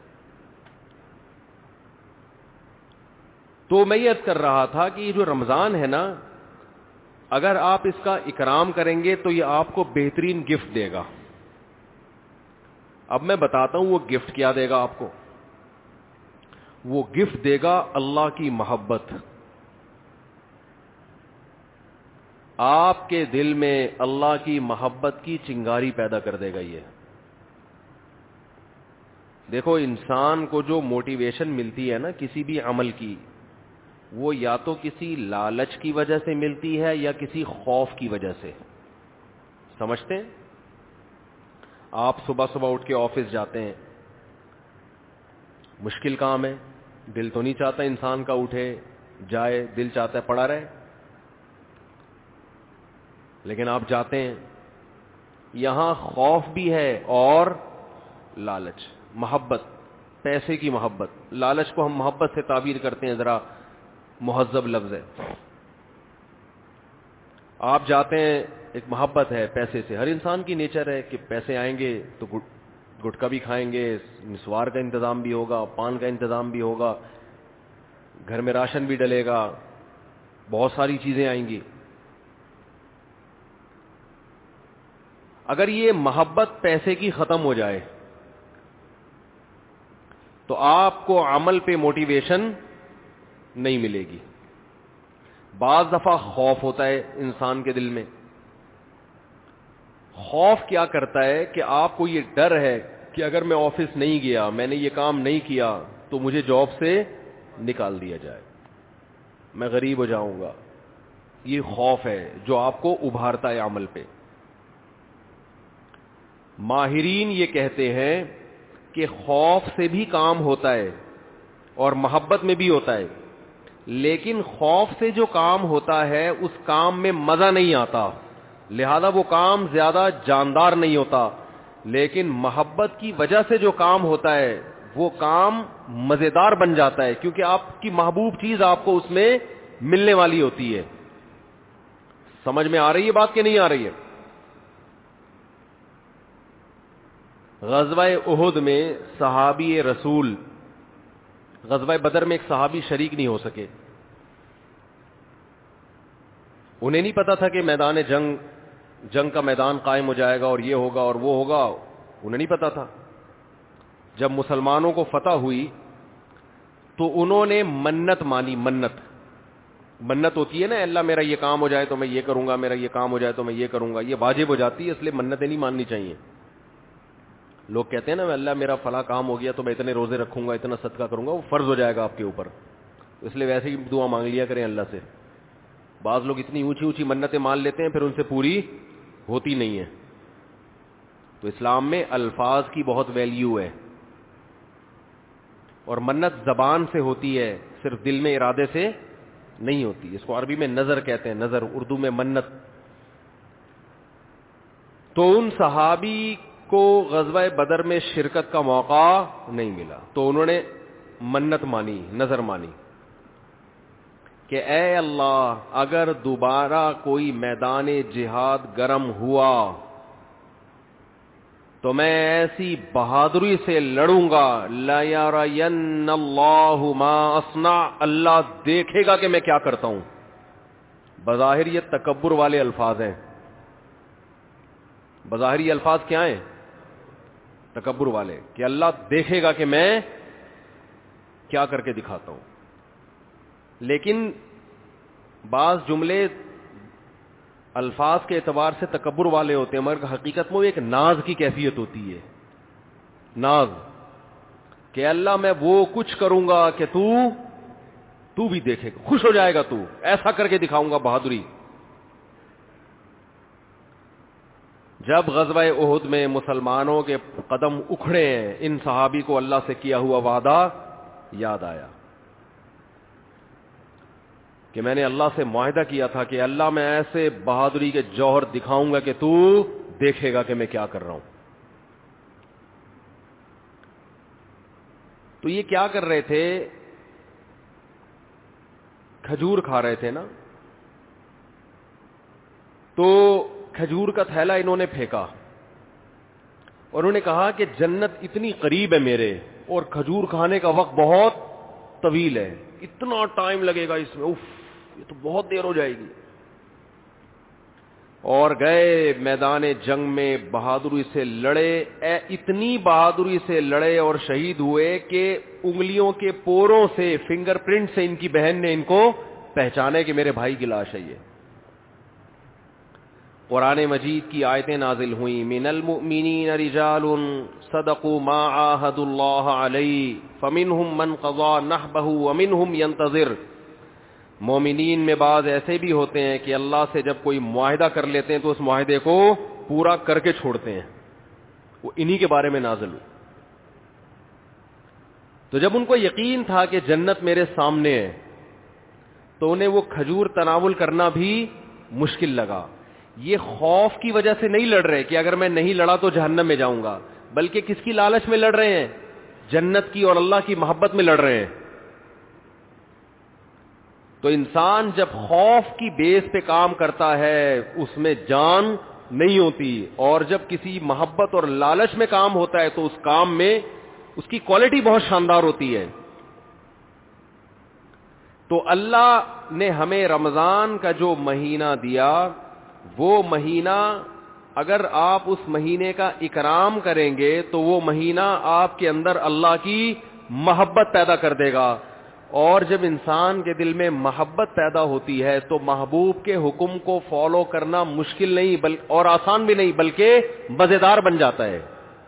Speaker 2: تو میں یہ عرض کر رہا تھا کہ یہ جو رمضان ہے نا, اگر آپ اس کا اکرام کریں گے تو یہ آپ کو بہترین گفٹ دے گا. اب میں بتاتا ہوں وہ گفٹ کیا دے گا آپ کو. وہ گفٹ دے گا اللہ کی محبت. آپ کے دل میں اللہ کی محبت کی چنگاری پیدا کر دے گا. یہ دیکھو, انسان کو جو موٹیویشن ملتی ہے نا کسی بھی عمل کی, وہ یا تو کسی لالچ کی وجہ سے ملتی ہے یا کسی خوف کی وجہ سے. سمجھتے ہیں؟ آپ صبح صبح اٹھ کے آفس جاتے ہیں, مشکل کام ہے, دل تو نہیں چاہتا انسان کا اٹھے جائے, دل چاہتا ہے پڑا رہے, لیکن آپ جاتے ہیں. یہاں خوف بھی ہے اور لالچ, محبت, پیسے کی محبت. لالچ کو ہم محبت سے تعبیر کرتے ہیں, ذرا مہذب لفظ ہے. آپ جاتے ہیں, ایک محبت ہے پیسے سے, ہر انسان کی نیچر ہے کہ پیسے آئیں گے تو گٹکا بھی کھائیں گے, مسوار کا انتظام بھی ہوگا, پان کا انتظام بھی ہوگا, گھر میں راشن بھی ڈلے گا, بہت ساری چیزیں آئیں گی. اگر یہ محبت پیسے کی ختم ہو جائے تو آپ کو عمل پہ موٹیویشن نہیں ملے گی. بعض دفعہ خوف ہوتا ہے انسان کے دل میں. خوف کیا کرتا ہے کہ آپ کو یہ ڈر ہے کہ اگر میں آفس نہیں گیا, میں نے یہ کام نہیں کیا تو مجھے جاب سے نکال دیا جائے, میں غریب ہو جاؤں گا. یہ خوف ہے جو آپ کو ابھارتا ہے عمل پہ. ماہرین یہ کہتے ہیں کہ خوف سے بھی کام ہوتا ہے اور محبت میں بھی ہوتا ہے, لیکن خوف سے جو کام ہوتا ہے اس کام میں مزہ نہیں آتا, لہذا وہ کام زیادہ جاندار نہیں ہوتا. لیکن محبت کی وجہ سے جو کام ہوتا ہے وہ کام مزیدار بن جاتا ہے, کیونکہ آپ کی محبوب چیز آپ کو اس میں ملنے والی ہوتی ہے. سمجھ میں آ رہی ہے بات کہ نہیں آ رہی ہے؟ غزوہ احد میں صحابی رسول, غزوہ بدر میں ایک صحابی شریک نہیں ہو سکے. انہیں نہیں پتا تھا کہ میدان جنگ جنگ کا میدان قائم ہو جائے گا اور یہ ہوگا اور وہ ہوگا, انہیں نہیں پتا تھا. جب مسلمانوں کو فتح ہوئی تو انہوں نے منت مانی. منت منت ہوتی ہے نا, اللہ میرا یہ کام ہو جائے تو میں یہ کروں گا, میرا یہ کام ہو جائے تو میں یہ کروں گا. یہ واجب ہو جاتی ہے, اس لیے منتیں نہیں ماننی چاہیے. لوگ کہتے ہیں نا اللہ میرا فلاں کام ہو گیا تو میں اتنے روزے رکھوں گا, اتنا صدقہ کروں گا, وہ فرض ہو جائے گا آپ کے اوپر, اس لیے ویسے ہی دعا مانگ لیا کریں اللہ سے. بعض لوگ اتنی اونچی اونچی منتیں مان لیتے ہیں پھر ان سے پوری ہوتی نہیں ہے. تو اسلام میں الفاظ کی بہت ویلیو ہے, اور منت زبان سے ہوتی ہے, صرف دل میں ارادے سے نہیں ہوتی. اس کو عربی میں نظر کہتے ہیں, نظر, اردو میں منت. تو ان صحابی کو غزوہ بدر میں شرکت کا موقع نہیں ملا, تو انہوں نے منت مانی, نظر مانی کہ اے اللہ اگر دوبارہ کوئی میدان جہاد گرم ہوا تو میں ایسی بہادری سے لڑوں گا, لا یرین اللہ ما اصنع, اللہ دیکھے گا کہ میں کیا کرتا ہوں. بظاہر یہ تکبر والے الفاظ ہیں, بظاہر یہ الفاظ کیا ہیں؟ تکبر والے, کہ اللہ دیکھے گا کہ میں کیا کر کے دکھاتا ہوں. لیکن بعض جملے الفاظ کے اعتبار سے تکبر والے ہوتے ہیں, مگر حقیقت میں ایک ناز کی کیفیت ہوتی ہے. ناز, کہ اللہ میں وہ کچھ کروں گا کہ تو تو بھی دیکھے گا, خوش ہو جائے گا, تو ایسا کر کے دکھاؤں گا بہادری. جب غزوہ احد میں مسلمانوں کے قدم اکھڑے ہیں, ان صحابی کو اللہ سے کیا ہوا وعدہ یاد آیا کہ میں نے اللہ سے معاہدہ کیا تھا کہ اللہ میں ایسے بہادری کے جوہر دکھاؤں گا کہ تو دیکھے گا کہ میں کیا کر رہا ہوں. تو یہ کیا کر رہے تھے؟ کھجور کھا رہے تھے نا, تو کھجور کا تھیلا انہوں نے پھینکا اور انہوں نے کہا کہ جنت اتنی قریب ہے میرے اور کھجور کھانے کا وقت بہت طویل ہے, اتنا ٹائم لگے گا اس میں, اف یہ تو بہت دیر ہو جائے گی. اور گئے میدان جنگ میں, بہادری سے لڑے, اے اتنی بہادری سے لڑے اور شہید ہوئے کہ انگلیوں کے پوروں سے, فنگر پرنٹ سے ان کی بہن نے ان کو پہچانے کہ میرے بھائی کی لاش ہے یہ. قرآن مجید کی آیتیں نازل ہوئیں, من المؤمنین رجال صدقوا ما عاہدوا اللہ علیہ فمنہم من قضى نحبہ ومنہم ینتظر. مومنین میں بعض ایسے بھی ہوتے ہیں کہ اللہ سے جب کوئی معاہدہ کر لیتے ہیں تو اس معاہدے کو پورا کر کے چھوڑتے ہیں. وہ انہی کے بارے میں نازل ہوئی. تو جب ان کو یقین تھا کہ جنت میرے سامنے ہے تو انہیں وہ کھجور تناول کرنا بھی مشکل لگا. یہ خوف کی وجہ سے نہیں لڑ رہے کہ اگر میں نہیں لڑا تو جہنم میں جاؤں گا, بلکہ کس کی لالچ میں لڑ رہے ہیں؟ جنت کی اور اللہ کی محبت میں لڑ رہے ہیں. تو انسان جب خوف کی بیس پہ کام کرتا ہے اس میں جان نہیں ہوتی, اور جب کسی محبت اور لالچ میں کام ہوتا ہے تو اس کام میں اس کی کوالٹی بہت شاندار ہوتی ہے. تو اللہ نے ہمیں رمضان کا جو مہینہ دیا, وہ مہینہ اگر آپ اس مہینے کا اکرام کریں گے تو وہ مہینہ آپ کے اندر اللہ کی محبت پیدا کر دے گا. اور جب انسان کے دل میں محبت پیدا ہوتی ہے تو محبوب کے حکم کو فالو کرنا مشکل نہیں بل اور آسان بھی نہیں بلکہ مزیدار بن جاتا ہے.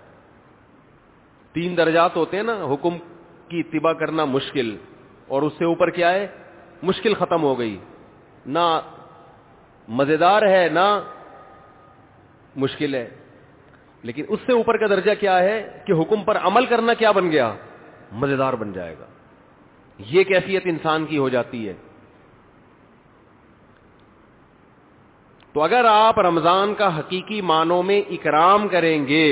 Speaker 2: تین درجات ہوتے ہیں نا, حکم کی اتباع کرنا مشکل, اور اس سے اوپر کیا ہے, مشکل ختم ہو گئی, نہ مزیدار ہے نہ مشکل ہے. لیکن اس سے اوپر کا درجہ کیا ہے کہ حکم پر عمل کرنا کیا بن گیا, مزیدار بن جائے گا. یہ کیفیت انسان کی ہو جاتی ہے. تو اگر آپ رمضان کا حقیقی معنوں میں اکرام کریں گے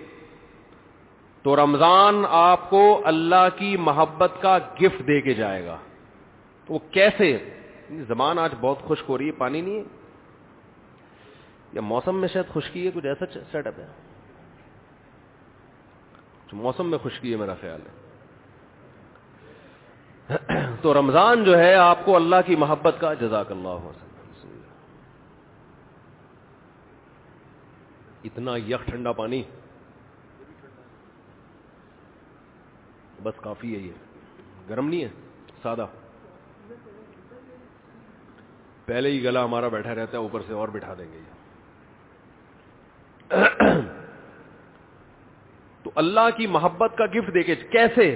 Speaker 2: تو رمضان آپ کو اللہ کی محبت کا گفٹ دے کے جائے گا. تو وہ کیسے؟ زبان آج بہت خشک ہو رہی ہے, پانی نہیں ہے یا موسم میں شاید خشکی ہے, کچھ ایسا سیٹ اپ ہے, موسم میں خشکی ہے میرا خیال ہے. تو رمضان جو ہے آپ کو اللہ کی محبت کا, جزاک اللہ خیر, اتنا یک ٹھنڈا پانی بس کافی ہے. یہ گرم نہیں ہے, سادہ. پہلے ہی گلا ہمارا بیٹھا رہتا ہے, اوپر سے اور بٹھا دیں گے. تو اللہ کی محبت کا گفٹ دے کے کیسے؟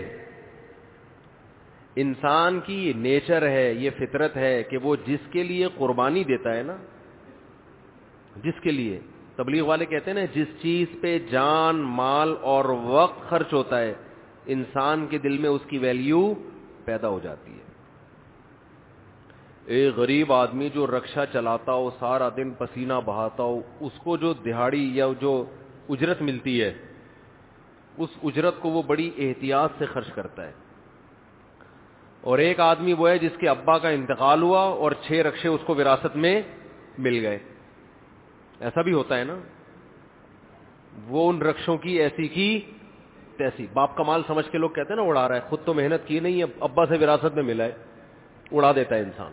Speaker 2: انسان کی یہ نیچر ہے, یہ فطرت ہے کہ وہ جس کے لیے قربانی دیتا ہے نا, جس کے لیے, تبلیغ والے کہتے ہیں نا, جس چیز پہ جان مال اور وقت خرچ ہوتا ہے انسان کے دل میں اس کی ویلیو پیدا ہو جاتی ہے. ایک غریب آدمی جو رکشہ چلاتا ہو, سارا دن پسینہ بہاتا ہو, اس کو جو دہاڑی یا جو اجرت ملتی ہے اس اجرت کو وہ بڑی احتیاط سے خرچ کرتا ہے. اور ایک آدمی وہ ہے جس کے ابا کا انتقال ہوا اور چھ رکشے اس کو وراثت میں مل گئے. ایسا بھی ہوتا ہے نا, وہ ان رکشوں کی ایسی کی تیسی, باپ کا مال سمجھ کے لوگ کہتے ہیں نا اڑا رہا ہے, خود تو محنت کی نہیں ہے, ابا سے وراثت میں ملا ہے, اڑا دیتا ہے انسان.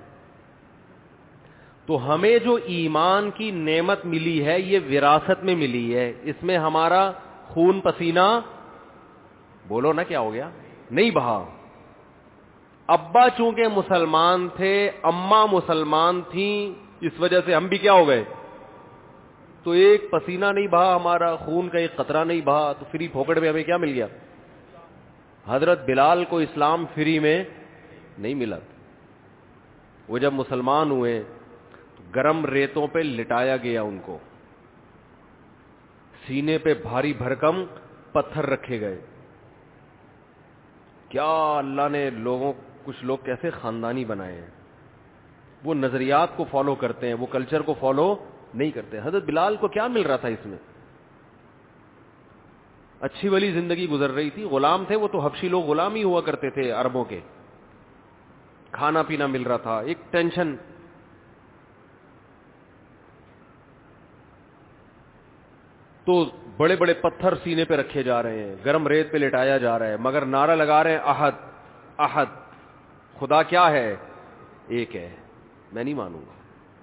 Speaker 2: تو ہمیں جو ایمان کی نعمت ملی ہے یہ وراثت میں ملی ہے, اس میں ہمارا خون پسینہ, بولو نا کیا ہو گیا, نہیں بہا. ابا چونکہ مسلمان تھے, اماں مسلمان تھیں, اس وجہ سے ہم بھی کیا ہو گئے, تو ایک پسینہ نہیں بہا ہمارا, خون کا ایک قطرہ نہیں بہا, تو فری پھوکڑ میں ہمیں کیا مل گیا. حضرت بلال کو اسلام فری میں نہیں ملا. وہ جب مسلمان ہوئے گرم ریتوں پہ لٹایا گیا, ان کو سینے پہ بھاری بھرکم پتھر رکھے گئے. کیا اللہ نے لوگوں, کچھ لوگ کیسے خاندانی بنائے ہیں, وہ نظریات کو فالو کرتے ہیں, وہ کلچر کو فالو نہیں کرتے. حضرت بلال کو کیا مل رہا تھا اس میں, اچھی والی زندگی گزر رہی تھی, غلام تھے وہ, تو حبشی لوگ غلام ہی ہوا کرتے تھے عربوں کے, کھانا پینا مل رہا تھا, ایک ٹینشن. تو بڑے بڑے پتھر سینے پہ رکھے جا رہے ہیں, گرم ریت پہ لٹایا جا رہا ہے, مگر نعرہ لگا رہے ہیں احد احد, خدا کیا ہے, ایک ہے, میں نہیں مانوں گا.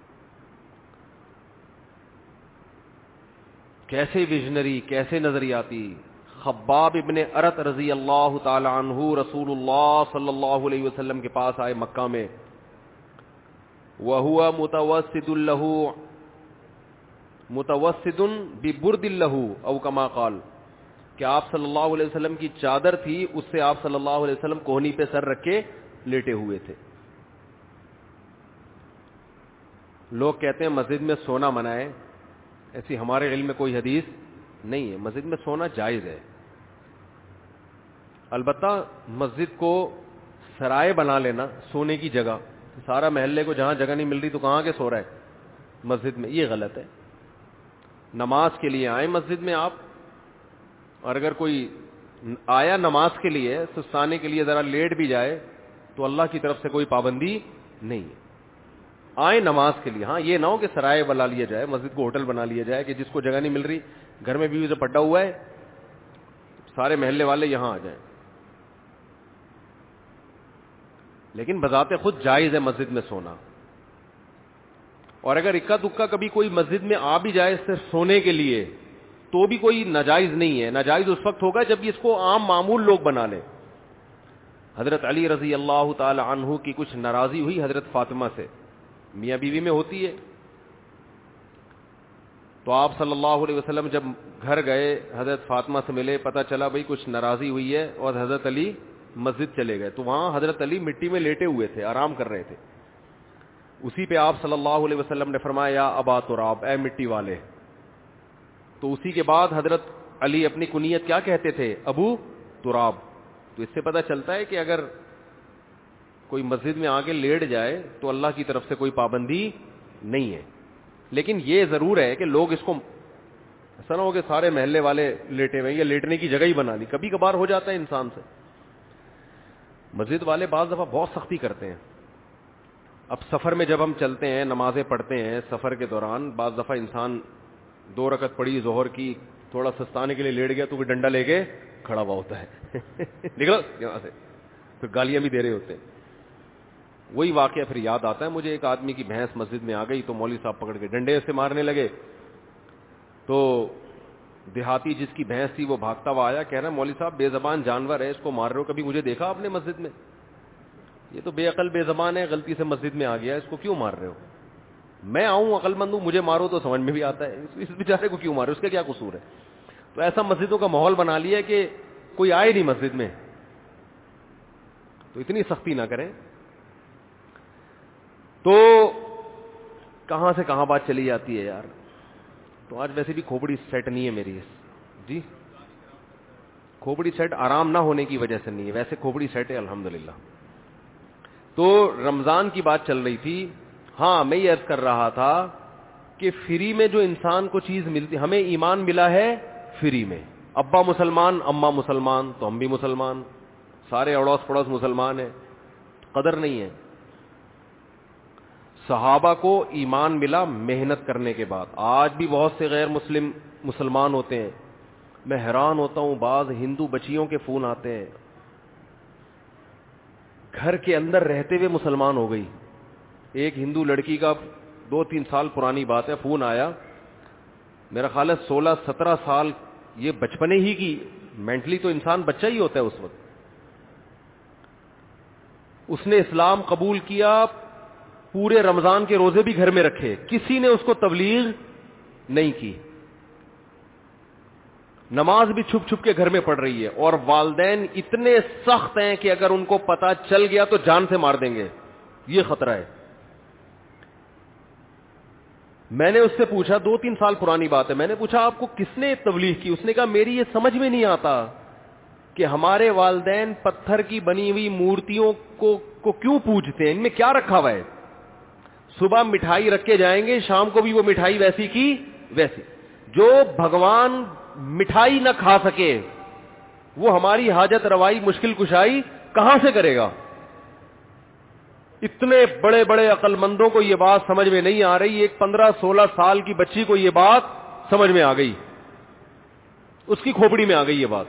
Speaker 2: کیسے ویژنری, کیسے نظریاتی. خباب ابن ارت رضی اللہ تعالی عنہ رسول اللہ صلی اللہ علیہ وسلم کے پاس آئے مکہ میں, وَهُوَ مُتَوَسِّدٌ لَهُ متوسد ببرد له او کما قال, کہ آپ صلی اللہ علیہ وسلم کی چادر تھی, اس سے آپ صلی اللہ علیہ وسلم کوہنی پہ سر رکھ کے لیٹے ہوئے تھے. لوگ کہتے ہیں مسجد میں سونا منع ہے, ایسی ہمارے علم میں کوئی حدیث نہیں ہے. مسجد میں سونا جائز ہے, البتہ مسجد کو سرائے بنا لینا سونے کی جگہ, سارا محلے کو جہاں جگہ نہیں مل رہی تو کہاں کے سو رہا ہے مسجد میں, یہ غلط ہے. نماز کے لیے آئے مسجد میں آپ, اور اگر کوئی آیا نماز کے لیے سستانے کے لیے ذرا لیٹ بھی جائے تو اللہ کی طرف سے کوئی پابندی نہیں ہے. آئے نماز کے لیے, ہاں یہ نہ ہو کہ سرائے بنا لیا جائے, مسجد کو ہوٹل بنا لیا جائے کہ جس کو جگہ نہیں مل رہی, گھر میں بیوی سے پڑا ہوا ہے, سارے محلے والے یہاں آ جائیں. لیکن بذات خود جائز ہے مسجد میں سونا. اور اگر اکا دکا کبھی کوئی مسجد میں آ بھی جائے صرف سونے کے لیے تو بھی کوئی ناجائز نہیں ہے. ناجائز اس وقت ہوگا جب اس کو عام معمول لوگ بنا لیں. حضرت علی رضی اللہ تعالی عنہ کی کچھ ناراضی ہوئی حضرت فاطمہ سے, میاں بیوی میں ہوتی ہے. تو آپ صلی اللہ علیہ وسلم جب گھر گئے, حضرت فاطمہ سے ملے, پتہ چلا بھئی کچھ ناراضی ہوئی ہے, اور حضرت علی مسجد چلے گئے. تو وہاں حضرت علی مٹی میں لیٹے ہوئے تھے, آرام کر رہے تھے. اسی پہ آپ صلی اللہ علیہ وسلم نے فرمایا یا ابا تراب, اے مٹی والے. تو اسی کے بعد حضرت علی اپنی کنیت کیا کہتے تھے؟ ابو تراب. تو اس سے پتہ چلتا ہے کہ اگر کوئی مسجد میں آگے لیٹ جائے تو اللہ کی طرف سے کوئی پابندی نہیں ہے. لیکن یہ ضرور ہے کہ لوگ اس کو ایسا نہ ہو کہ سارے محلے والے لیٹے ہوئے یا لیٹنے کی جگہ ہی بنا لی. کبھی کبھار ہو جاتا ہے انسان سے. مسجد والے بعض دفعہ بہت سختی کرتے ہیں. اب سفر میں جب ہم چلتے ہیں, نمازیں پڑھتے ہیں سفر کے دوران, بعض دفعہ انسان دو رکعت پڑھی ظہر کی, تھوڑا سستانے کے لیے لیٹ گیا تو وہ ڈنڈا لے کے کھڑا ہوا ہوتا ہے, نکلو یہاں سے, پھر گالیاں بھی دے رہے ہوتے ہیں. وہی واقعہ پھر یاد آتا ہے مجھے. ایک آدمی کی بھینس مسجد میں آ گئی تو مولوی صاحب پکڑ کے ڈنڈے سے مارنے لگے. تو دیہاتی جس کی بھینس تھی وہ بھاگتا ہوا آیا, کہہ رہا مولوی صاحب بے زبان جانور ہے, اس کو مار رہے ہو, کبھی مجھے دیکھا آپ نے مسجد میں؟ یہ تو بے عقل بے زبان ہے, غلطی سے مسجد میں آ گیا, اس کو کیوں مار رہے ہو؟ میں آؤں عقل مند ہوں, مجھے مارو تو سمجھ میں بھی آتا ہے, اس بیچارے کو کیوں مارے, اس کا کیا قصور ہے؟ تو ایسا مسجدوں کا ماحول بنا لیا کہ کوئی آئے نہیں مسجد میں. تو اتنی سختی نہ کریں. تو کہاں سے کہاں بات چلی جاتی ہے یار. تو آج ویسے بھی کھوپڑی سیٹ نہیں ہے میری جی, کھوپڑی سیٹ آرام نہ ہونے کی وجہ سے نہیں ہے, ویسے کھوپڑی سیٹ ہے الحمدللہ. تو رمضان کی بات چل رہی تھی. ہاں میں یہ عرض کر رہا تھا کہ فری میں جو انسان کو چیز ملتی, ہمیں ایمان ملا ہے فری میں. ابا مسلمان اماں مسلمان تو ہم بھی مسلمان, سارے اڑوس پڑوس مسلمان ہیں, قدر نہیں ہے. صحابہ کو ایمان ملا محنت کرنے کے بعد. آج بھی بہت سے غیر مسلم مسلمان ہوتے ہیں. میں حیران ہوتا ہوں, بعض ہندو بچیوں کے فون آتے ہیں, گھر کے اندر رہتے ہوئے مسلمان ہو گئی. ایک ہندو لڑکی کا دو تین سال پرانی بات ہے, فون آیا, میرا خیال ہے سولہ سترہ سال, یہ بچپنے ہی کی, مینٹلی تو انسان بچہ ہی ہوتا ہے اس وقت. اس نے اسلام قبول کیا, پورے رمضان کے روزے بھی گھر میں رکھے, کسی نے اس کو تبلیغ نہیں کی, نماز بھی چھپ چھپ کے گھر میں پڑھ رہی ہے. اور والدین اتنے سخت ہیں کہ اگر ان کو پتا چل گیا تو جان سے مار دیں گے, یہ خطرہ ہے. میں نے اس سے پوچھا, دو تین سال پرانی بات ہے, میں نے پوچھا آپ کو کس نے تبلیغ کی؟ اس نے کہا میری یہ سمجھ میں نہیں آتا کہ ہمارے والدین پتھر کی بنی ہوئی مورتیوں کو کو کیوں پوجتے ہیں, ان میں کیا رکھا ہوا ہے؟ صبح مٹھائی رکھ کے جائیں گے, شام کو بھی وہ مٹھائی ویسی کی ویسی. جو بھگوان مٹھائی نہ کھا سکے وہ ہماری حاجت روائی مشکل کشائی کہاں سے کرے گا؟ اتنے بڑے بڑے عقل مندوں کو یہ بات سمجھ میں نہیں آ رہی. ایک پندرہ سولہ سال کی بچی کو یہ بات سمجھ میں آ گئی, اس کی کھوپڑی میں آ گئی یہ بات.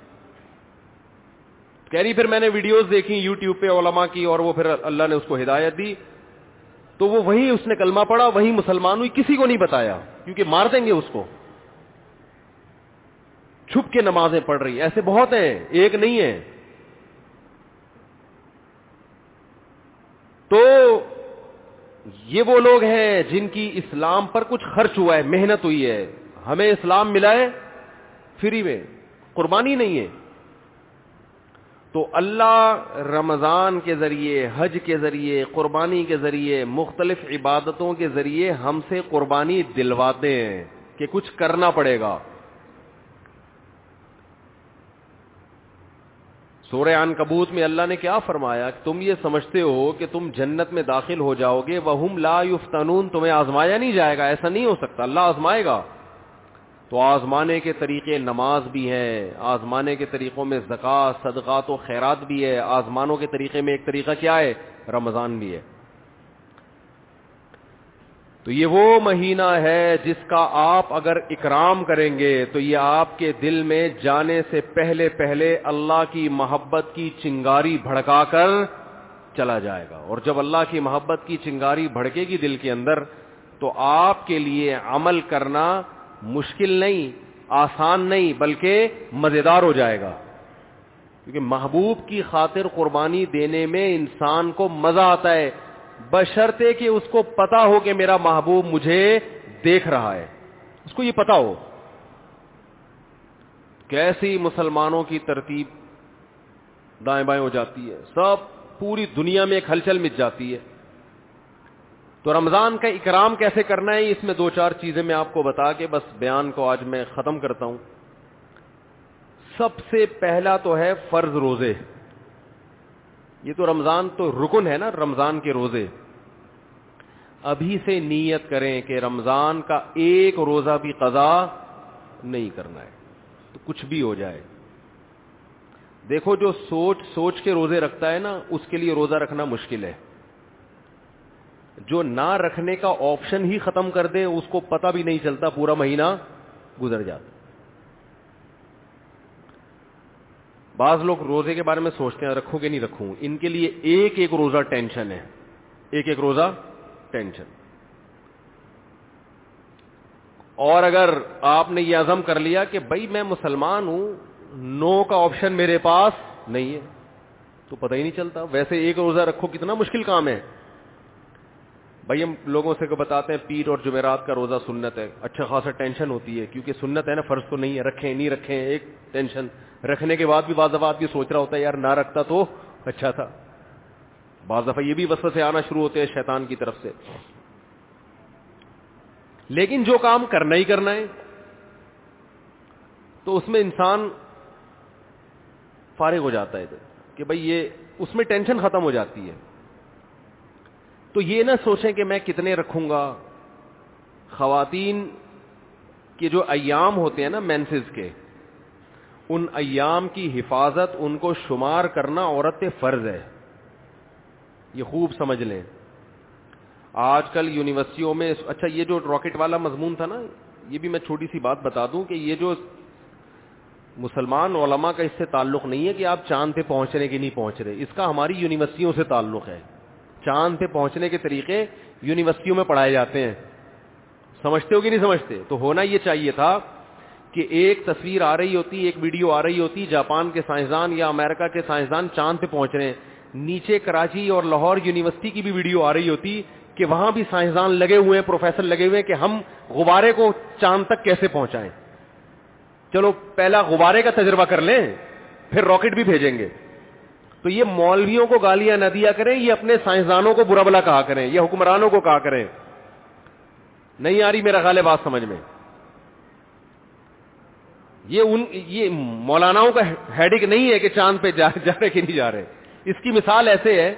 Speaker 2: کہہ رہی پھر میں نے ویڈیوز دیکھی یوٹیوب پہ علماء کی, اور وہ پھر اللہ نے اس کو ہدایت دی, تو وہ وہیں اس نے کلمہ پڑھا, وہیں مسلمان ہوئی, کسی کو نہیں بتایا کیونکہ مار دیں گے اس کو. چھپ کے نمازیں پڑھ رہی, ایسے بہت ہیں, ایک نہیں ہے. تو یہ وہ لوگ ہیں جن کی اسلام پر کچھ خرچ ہوا ہے, محنت ہوئی ہے. ہمیں اسلام ملا ہے فری میں, قربانی نہیں ہے. تو اللہ رمضان کے ذریعے, حج کے ذریعے, قربانی کے ذریعے, مختلف عبادتوں کے ذریعے ہم سے قربانی دلواتے ہیں کہ کچھ کرنا پڑے گا. سورہ عنکبوت میں اللہ نے کیا فرمایا؟ تم یہ سمجھتے ہو کہ تم جنت میں داخل ہو جاؤ گے, وَهُمْ لَا يُفْتَنُونَ, تمہیں آزمایا نہیں جائے گا, ایسا نہیں ہو سکتا, اللہ آزمائے گا. تو آزمانے کے طریقے نماز بھی ہیں, آزمانے کے طریقوں میں زکوٰۃ, صدقات و خیرات بھی ہے. آزمانوں کے طریقے میں ایک طریقہ کیا ہے؟ رمضان بھی ہے. تو یہ وہ مہینہ ہے جس کا آپ اگر اکرام کریں گے تو یہ آپ کے دل میں جانے سے پہلے پہلے اللہ کی محبت کی چنگاری بھڑکا کر چلا جائے گا. اور جب اللہ کی محبت کی چنگاری بھڑکے گی دل کے اندر تو آپ کے لیے عمل کرنا مشکل نہیں, آسان نہیں, بلکہ مزیدار ہو جائے گا. کیونکہ محبوب کی خاطر قربانی دینے میں انسان کو مزہ آتا ہے، بشرطے کہ اس کو پتا ہو کہ میرا محبوب مجھے دیکھ رہا ہے، اس کو یہ پتا ہو. کیسی مسلمانوں کی ترتیب دائیں بائیں ہو جاتی ہے، سب پوری دنیا میں ایک ہلچل مچ جاتی ہے. تو رمضان کا اکرام کیسے کرنا ہے، اس میں دو چار چیزیں میں آپ کو بتا کے بس بیان کو آج میں ختم کرتا ہوں. سب سے پہلا تو ہے فرض روزے. یہ تو رمضان تو رکن ہے نا، رمضان کے روزے. ابھی سے نیت کریں کہ رمضان کا ایک روزہ بھی قضا نہیں کرنا ہے، تو کچھ بھی ہو جائے. دیکھو جو سوچ سوچ کے روزے رکھتا ہے نا، اس کے لیے روزہ رکھنا مشکل ہے. جو نہ رکھنے کا آپشن ہی ختم کر دے، اس کو پتہ بھی نہیں چلتا پورا مہینہ گزر جاتا. بعض لوگ روزے کے بارے میں سوچتے ہیں رکھوں کہ نہیں رکھوں، ان کے لیے ایک ایک روزہ ٹینشن ہے، ایک ایک روزہ ٹینشن. اور اگر آپ نے یہ عزم کر لیا کہ بھائی میں مسلمان ہوں، نو کا آپشن میرے پاس نہیں ہے، تو پتہ ہی نہیں چلتا. ویسے ایک روزہ رکھو کتنا مشکل کام ہے. بھائی ہم لوگوں سے کو بتاتے ہیں پیر اور جمعرات کا روزہ سنت ہے، اچھا خاصا ٹینشن ہوتی ہے کیونکہ سنت ہے نا، فرض تو نہیں ہے، رکھیں نہیں رکھیں ایک ٹینشن. رکھنے کے بعد بھی بعض دفعہ آدمی سوچ رہا ہوتا ہے یار نہ رکھتا تو اچھا تھا. بعض دفعہ یہ بھی وسوسے آنا شروع ہوتے ہیں شیطان کی طرف سے. لیکن جو کام کرنا ہی کرنا ہے تو اس میں انسان فارغ ہو جاتا ہے کہ بھائی یہ اس میں ٹینشن ختم ہو جاتی ہے. تو یہ نہ سوچیں کہ میں کتنے رکھوں گا. خواتین کے جو ایام ہوتے ہیں نا مینسز کے، ان ایام کی حفاظت، ان کو شمار کرنا عورت پہ فرض ہے. یہ خوب سمجھ لیں. آج کل یونیورسٹیوں میں، اچھا یہ جو راکٹ والا مضمون تھا نا، یہ بھی میں چھوٹی سی بات بتا دوں کہ یہ جو مسلمان علماء کا اس سے تعلق نہیں ہے کہ آپ چاند پہ پہنچ رہے کہ نہیں پہنچ رہے، اس کا ہماری یونیورسٹیوں سے تعلق ہے. چاند پہ پہنچنے کے طریقے یونیورسٹیوں میں پڑھائے جاتے ہیں. سمجھتے ہو کہ نہیں سمجھتے؟ تو ہونا یہ چاہیے تھا کہ ایک تصویر آ رہی ہوتی، ایک ویڈیو آ رہی ہوتی، جاپان کے سائنسدان یا امریکہ کے سائنسدان چاند پہ پہنچ رہے ہیں، نیچے کراچی اور لاہور یونیورسٹی کی بھی ویڈیو آ رہی ہوتی کہ وہاں بھی سائنسدان لگے ہوئے ہیں، پروفیسر لگے ہوئے ہیں کہ ہم غبارے کو چاند تک کیسے پہنچائیں. چلو پہلا غبارے کا تجربہ کر لیں، پھر راکٹ بھی بھیجیں گے. تو یہ مولویوں کو گالیاں نہ دیا کریں، یہ اپنے سائنسدانوں کو برا بلا کہا کریں، یہ حکمرانوں کو کہا کریں. نہیں آ رہی میرا خیال ہے بات سمجھ میں؟ یہ ان یہ مولاناؤں کا ہیڈک نہیں ہے کہ چاند پہ جا, جا رہے کہ نہیں جا رہے. اس کی مثال ایسے ہے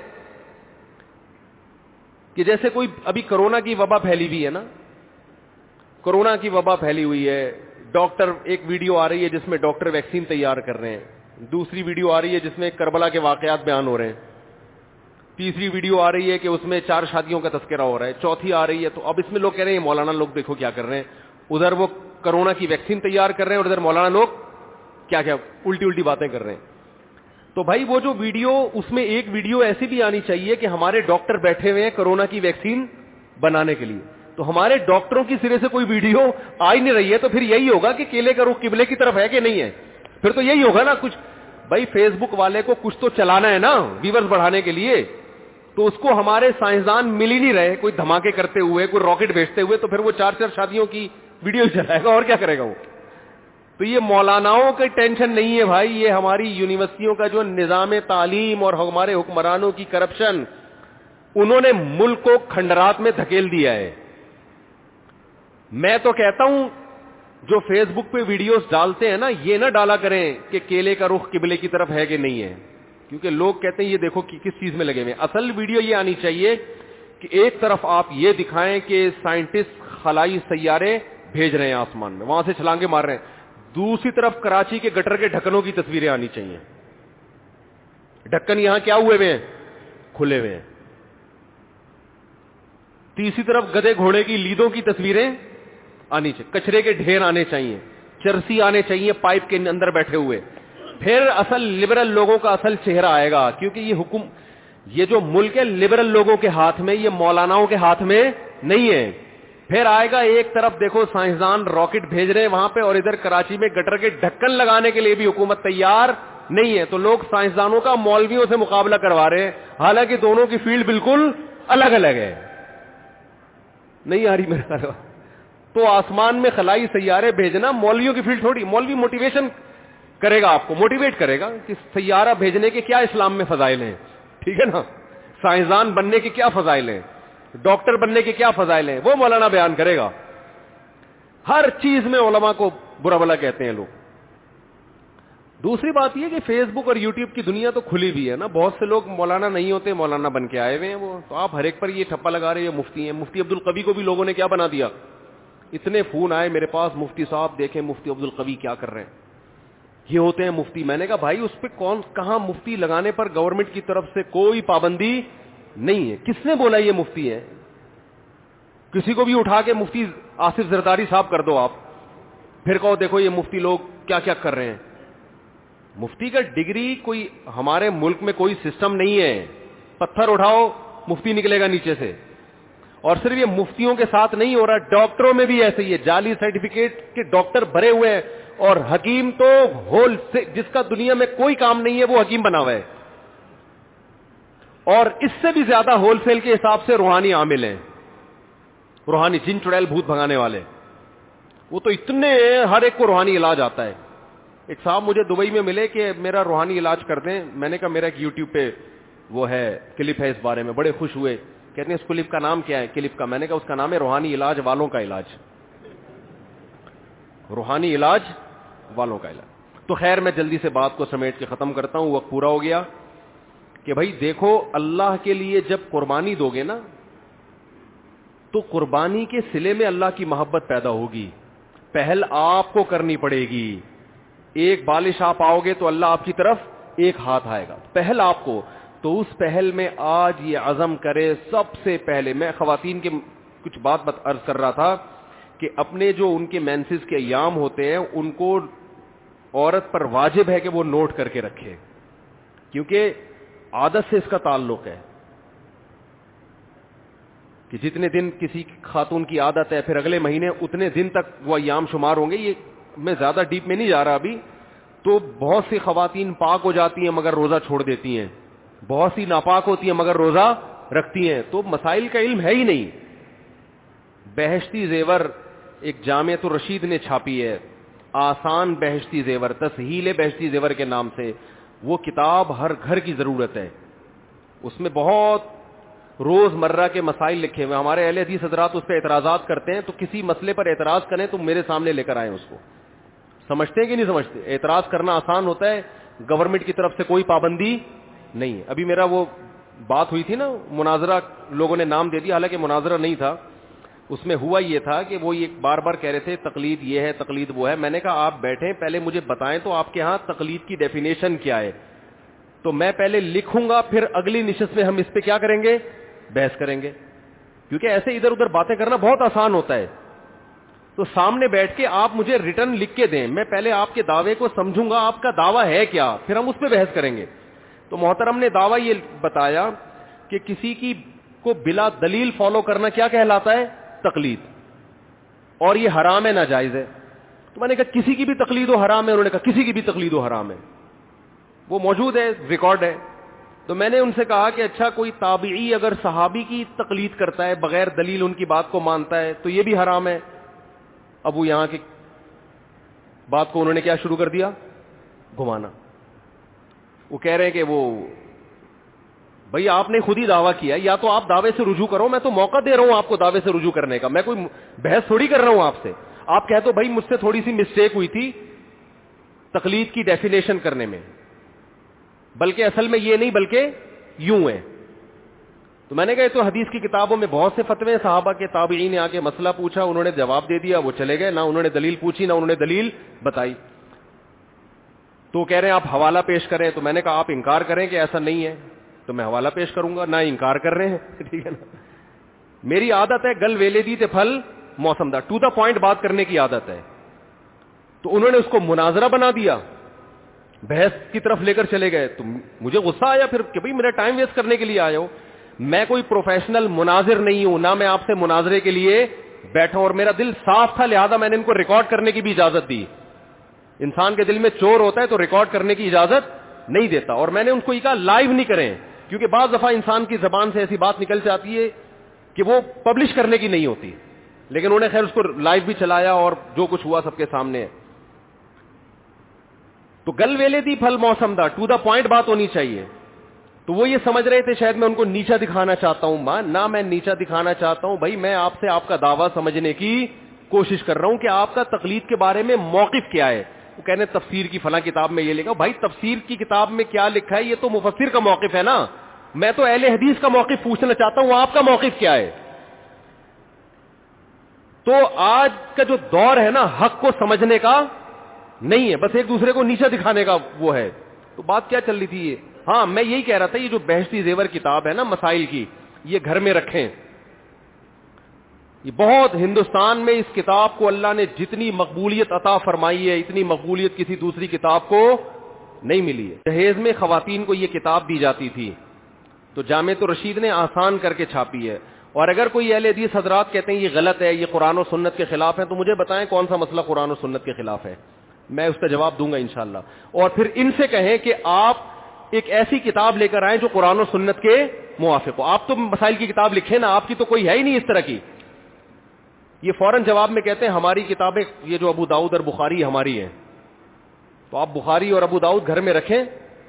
Speaker 2: کہ جیسے کوئی ابھی کرونا کی وبا پھیلی ہوئی ہے نا، کرونا کی وبا پھیلی ہوئی ہے. ڈاکٹر ایک ویڈیو آ رہی ہے جس میں ڈاکٹر ویکسین تیار کر رہے ہیں، دوسری ویڈیو آ رہی ہے جس میں کربلا کے واقعات بیان ہو رہے ہیں، تیسری ویڈیو آ رہی ہے کہ اس میں چار شادیوں کا تذکرہ ہو رہا ہے، چوتھی آ رہی ہے. تو اب اس میں لوگ کہہ رہے ہیں مولانا لوگ دیکھو کیا کر رہے ہیں، ادھر وہ کرونا کی ویکسین تیار کر رہے ہیں اور ادھر مولانا لوگ کیا کیا الٹی الٹی باتیں کر رہے ہیں. تو بھائی وہ جو ویڈیو، اس میں ایک ویڈیو ایسی بھی آنی چاہیے کہ ہمارے ڈاکٹر بیٹھے ہوئے ہیں کرونا کی ویکسین بنانے کے لیے. تو ہمارے ڈاکٹروں کی سرے سے کوئی ویڈیو آ ہی نہیں رہی ہے، تو پھر یہی ہوگا کہ کیلے کا رخ قبلے کی طرف ہے کہ نہیں ہے. پھر تو یہی ہوگا نا کچھ. بھائی فیس بک والے کو کچھ تو چلانا ہے نا ویورز بڑھانے کے لیے، تو اس کو ہمارے سائنسدان مل ہی نہیں رہے، کوئی دھماکے کرتے ہوئے، کوئی راکٹ بھیجتے ہوئے، تو پھر وہ چار چار شادیوں کی ویڈیو چلائے گا اور کیا کرے گا وہ. تو یہ مولاناؤں کی ٹینشن نہیں ہے بھائی، یہ ہماری یونیورسٹیوں کا جو نظام تعلیم اور ہمارے حکمرانوں کی کرپشن، انہوں نے ملک کو کھنڈرات میں دھکیل دیا ہے. میں تو کہتا ہوں جو فیس بک پہ ویڈیوز ڈالتے ہیں نا، یہ نہ ڈالا کریں کہ کیلے کا رخ قبلے کی طرف ہے کہ نہیں ہے، کیونکہ لوگ کہتے ہیں یہ دیکھو کہ کس چیز میں لگے ہوئے. اصل ویڈیو یہ آنی چاہیے کہ ایک طرف آپ یہ دکھائیں کہ سائنٹسٹ خلائی سیارے بھیج رہے ہیں آسمان میں، وہاں سے چھلانگے مار رہے ہیں، دوسری طرف کراچی کے گٹر کے ڈھکنوں کی تصویریں آنی چاہیے. ڈھکن یہاں کیا ہوئے ہوئے ہیں؟ کھلے ہوئے ہیں. تیسری طرف گدے گھوڑے کی لیدوں کی تصویریں آنی چاہیے، کچرے کے ڈھیر آنے چاہیے، چرسی آنے چاہیے پائپ کے اندر بیٹھے ہوئے. پھر اصل لبرل لوگوں کا اصل چہرہ آئے گا، کیونکہ یہ حکم، یہ جو ملک ہے لبرل لوگوں کے ہاتھ میں، یہ مولاناؤں کے ہاتھ میں نہیں ہے. پھر آئے گا ایک طرف دیکھو سائنسدان راکٹ بھیج رہے ہیں وہاں پہ، اور ادھر کراچی میں گٹر کے ڈھکن لگانے کے لیے بھی حکومت تیار نہیں ہے. تو لوگ سائنسدانوں کا مولویوں سے مقابلہ کروا رہے ہیں, حالانکہ دونوں کی فیلڈ بالکل الگ الگ ہے. نہیں آ رہی میرے خیال. تو آسمان میں خلائی سیارے بھیجنا مولویوں کی فیلڈ تھوڑی. مولوی موٹیویشن کرے گا, آپ کو موٹیویٹ کرے گا کہ سیارہ بھیجنے کے کیا اسلام میں فضائل ہیں, ٹھیک ہے نا, سائنسدان بننے کے کیا فضائل ہیں, ڈاکٹر بننے کے کیا فضائل ہیں, وہ مولانا بیان کرے گا. ہر چیز میں علماء کو برا بھلا کہتے ہیں لوگ. دوسری بات یہ کہ فیس بک اور یوٹیوب کی دنیا تو کھلی بھی ہے نا, بہت سے لوگ مولانا نہیں ہوتے, مولانا بن کے آئے ہوئے ہیں وہ. تو آپ ہر ایک پر یہ ٹھپا لگا رہے ہیں مفتی ہیں. مفتی عبد القوی کو بھی لوگوں نے کیا بنا دیا, اتنے فون آئے میرے پاس, مفتی صاحب دیکھیں مفتی عبد القوی کیا کر رہے ہیں, یہ ہوتے ہیں مفتی. میں نے کہا بھائی اس پہ کون کہاں مفتی لگانے پر گورنمنٹ کی طرف سے کوئی پابندی نہیں ہے. کس نے بولا یہ مفتی ہے؟ کسی کو بھی اٹھا کے مفتی آصف زرداری صاحب کر دو آپ, پھر کہو دیکھو یہ مفتی لوگ کیا کیا کر رہے ہیں. مفتی کا ڈگری کوئی ہمارے ملک میں کوئی سسٹم نہیں ہے, پتھر اٹھاؤ مفتی نکلے گا نیچے سے. اور صرف یہ مفتیوں کے ساتھ نہیں ہو رہا, ڈاکٹروں میں بھی ایسے ہی ہے, جعلی سرٹیفکیٹ کے ڈاکٹر بھرے ہوئے ہیں. اور حکیم تو ہول سے, جس کا دنیا میں کوئی کام نہیں ہے وہ حکیم بنا ہوا ہے. اور اس سے بھی زیادہ ہول سیل کے حساب سے روحانی عامل ہیں, روحانی جن چڑیل بھوت بھگانے والے. وہ تو اتنے ہر ایک کو روحانی علاج آتا ہے. ایک صاحب مجھے دبئی میں ملے کہ میرا روحانی علاج کر دیں. میں نے کہا میرا ایک یوٹیوب پہ وہ ہے کلپ ہے اس بارے میں, بڑے خوش ہوئے. کہتے ہیں اس کلپ کا نام کیا ہے, کلپ کا. میں نے کہا اس کا نام ہے روحانی علاج والوں کا علاج, روحانی علاج والوں کا علاج. تو خیر میں جلدی سے بات کو سمیٹ کے ختم کرتا ہوں, وقت پورا ہو گیا. کہ بھائی دیکھو اللہ کے لیے جب قربانی دو گے نا تو قربانی کے صلے میں اللہ کی محبت پیدا ہوگی. پہل آپ کو کرنی پڑے گی. ایک بالش آپ آؤ گے تو اللہ آپ کی طرف ایک ہاتھ آئے گا, پہل آپ کو. تو اس پہل میں آج یہ عزم کرے سب سے پہلے. میں خواتین کے کچھ بات بات عرض کر رہا تھا کہ اپنے جو ان کے مینسز کے ایام ہوتے ہیں ان کو عورت پر واجب ہے کہ وہ نوٹ کر کے رکھے, کیونکہ عادت سے اس کا تعلق ہے کہ جتنے دن کسی خاتون کی عادت ہے پھر اگلے مہینے اتنے دن تک وہ ایام شمار ہوں گے. یہ میں زیادہ ڈیپ میں نہیں جا رہا ابھی. تو بہت سی خواتین پاک ہو جاتی ہیں مگر روزہ چھوڑ دیتی ہیں, بہت سی ناپاک ہوتی ہیں مگر روزہ رکھتی ہیں. تو مسائل کا علم ہے ہی نہیں. بہشتی زیور ایک جامعۃ الرشید نے چھاپی ہے, آسان بہشتی زیور, تسہیل بہشتی زیور کے نام سے. وہ کتاب ہر گھر کی ضرورت ہے. اس میں بہت روز مرہ کے مسائل لکھے ہوئے. ہمارے اہل حدیث حضرات اس پہ اعتراضات کرتے ہیں, تو کسی مسئلے پر اعتراض کریں تو میرے سامنے لے کر آئیں اس کو. سمجھتے ہیں کہ نہیں سمجھتے؟ اعتراض کرنا آسان ہوتا ہے, گورنمنٹ کی طرف سے کوئی پابندی نہیں ہے. ابھی میرا وہ بات ہوئی تھی نا, مناظرہ لوگوں نے نام دے دیا, حالانکہ مناظرہ نہیں تھا. اس میں ہوا یہ تھا کہ وہ یہ بار بار کہہ رہے تھے تقلید یہ ہے تقلید وہ ہے. میں نے کہا آپ بیٹھیں پہلے مجھے بتائیں تو آپ کے ہاں تقلید کی ڈیفینیشن کیا ہے. تو میں پہلے لکھوں گا, پھر اگلی نشست میں ہم اس پہ کیا کریں گے, بحث کریں گے. کیونکہ ایسے ادھر ادھر باتیں کرنا بہت آسان ہوتا ہے. تو سامنے بیٹھ کے آپ مجھے ریٹرن لکھ کے دیں, میں پہلے آپ کے دعوے کو سمجھوں گا آپ کا دعویٰ ہے کیا, پھر ہم اس پہ بحث کریں گے. تو محترم نے دعویٰ یہ بتایا کہ کسی کی کو بلا دلیل فالو کرنا کیا کہلاتا ہے, تقلید, اور یہ حرام ہے, ناجائز ہے. تو میں نے کہا کسی کی بھی تقلید و حرام ہے؟ انہوں نے کہا کسی کی بھی تقلید و حرام ہے. وہ موجود ہے, ریکارڈ ہے. تو میں نے ان سے کہا کہ اچھا کوئی تابعی اگر صحابی کی تقلید کرتا ہے, بغیر دلیل ان کی بات کو مانتا ہے, تو یہ بھی حرام ہے. اب وہ یہاں کی بات کو انہوں نے کیا شروع کر دیا, گھمانا. وہ کہہ رہے ہیں کہ وہ بھئی آپ نے خود ہی دعویٰ کیا, یا تو آپ دعوے سے رجوع کرو, میں تو موقع دے رہا ہوں آپ کو دعوے سے رجوع کرنے کا, میں کوئی بحث تھوڑی کر رہا ہوں آپ سے. آپ کہتے ہو بھائی مجھ سے تھوڑی سی مسٹیک ہوئی تھی تقلید کی ڈیفینیشن کرنے میں, بلکہ اصل میں یہ نہیں بلکہ یوں ہے. تو میں نے کہا تو حدیث کی کتابوں میں بہت سے فتوے ہیں, صحابہ کے تابعین نے آ کے مسئلہ پوچھا, انہوں نے جواب دے دیا, وہ چلے گئے, نہ انہوں نے دلیل پوچھی نہ انہوں نے دلیل بتائی. تو کہہ رہے ہیں آپ حوالہ پیش کریں. تو میں نے کہا آپ انکار کریں کہ ایسا نہیں ہے, تو میں حوالہ پیش کروں گا, نہ انکار کر رہے ہیں, ٹھیک ہے نا. میری عادت ہے گل ویلے دی تے پھل موسم دا, ٹو دا پوائنٹ بات کرنے کی عادت ہے. تو انہوں نے اس کو مناظرہ بنا دیا, بحث کی طرف لے کر چلے گئے. تو مجھے غصہ آیا پھر کہ بھئی میرا ٹائم ویسٹ کرنے کے لیے آئے ہو. میں کوئی پروفیشنل مناظر نہیں ہوں, نہ میں آپ سے مناظرے کے لیے بیٹھا ہوں, اور میرا دل صاف تھا, لہذا میں نے ان کو ریکارڈ کرنے کی بھی اجازت دی. انسان کے دل میں چور ہوتا ہے تو ریکارڈ کرنے کی اجازت نہیں دیتا. اور میں نے ان کو یہ کہا لائیو نہیں کریں, کیونکہ بعض دفعہ انسان کی زبان سے ایسی بات نکل جاتی ہے کہ وہ پبلش کرنے کی نہیں ہوتی, لیکن انہوں نے خیر اس کو لائیو بھی چلایا اور جو کچھ ہوا سب کے سامنے ہے. تو گل ویلے دی پھل موسم دا, ٹو دا پوائنٹ بات ہونی چاہیے. تو وہ یہ سمجھ رہے تھے شاید میں ان کو نیچا دکھانا چاہتا ہوں. ماں نہ میں نیچا دکھانا چاہتا ہوں بھائی, میں آپ سے آپ کا دعویٰ سمجھنے کی کوشش کر رہا ہوں کہ آپ کا تقلید کے بارے میں موقف کیا ہے. وہ کہنے تفسیر کی فلاں کتاب میں یہ لکھا. بھائی تفسیر کی کتاب میں کیا لکھا ہے یہ تو مفسر کا موقف ہے نا, میں تو اہل حدیث کا موقف پوچھنا چاہتا ہوں, آپ کا موقف کیا ہے. تو آج کا جو دور ہے نا حق کو سمجھنے کا نہیں ہے, بس ایک دوسرے کو نیچا دکھانے کا وہ ہے. تو بات کیا چل رہی تھی یہ, ہاں میں یہی کہہ رہا تھا یہ جو بہشتی زیور کتاب ہے نا مسائل کی, یہ گھر میں رکھیں. یہ بہت ہندوستان میں اس کتاب کو اللہ نے جتنی مقبولیت عطا فرمائی ہے اتنی مقبولیت کسی دوسری کتاب کو نہیں ملی ہے. جہیز میں خواتین کو یہ کتاب دی جاتی تھی تو جامعۃ الرشید نے آسان کر کے چھاپی ہے. اور اگر کوئی اہل حدیث حضرات کہتے ہیں یہ غلط ہے, یہ قرآن و سنت کے خلاف ہے, تو مجھے بتائیں کون سا مسئلہ قرآن و سنت کے خلاف ہے, میں اس کا جواب دوں گا انشاءاللہ. اور پھر ان سے کہیں کہ آپ ایک ایسی کتاب لے کر آئیں جو قرآن و سنت کے موافق ہو. آپ تو مسائل کی کتاب لکھیں نا, آپ کی تو کوئی ہے ہی نہیں اس طرح کی. یہ فوراً جواب میں کہتے ہیں ہماری کتابیں یہ جو ابو داؤد اور بخاری ہماری ہیں, تو آپ بخاری اور ابو داؤد گھر میں رکھیں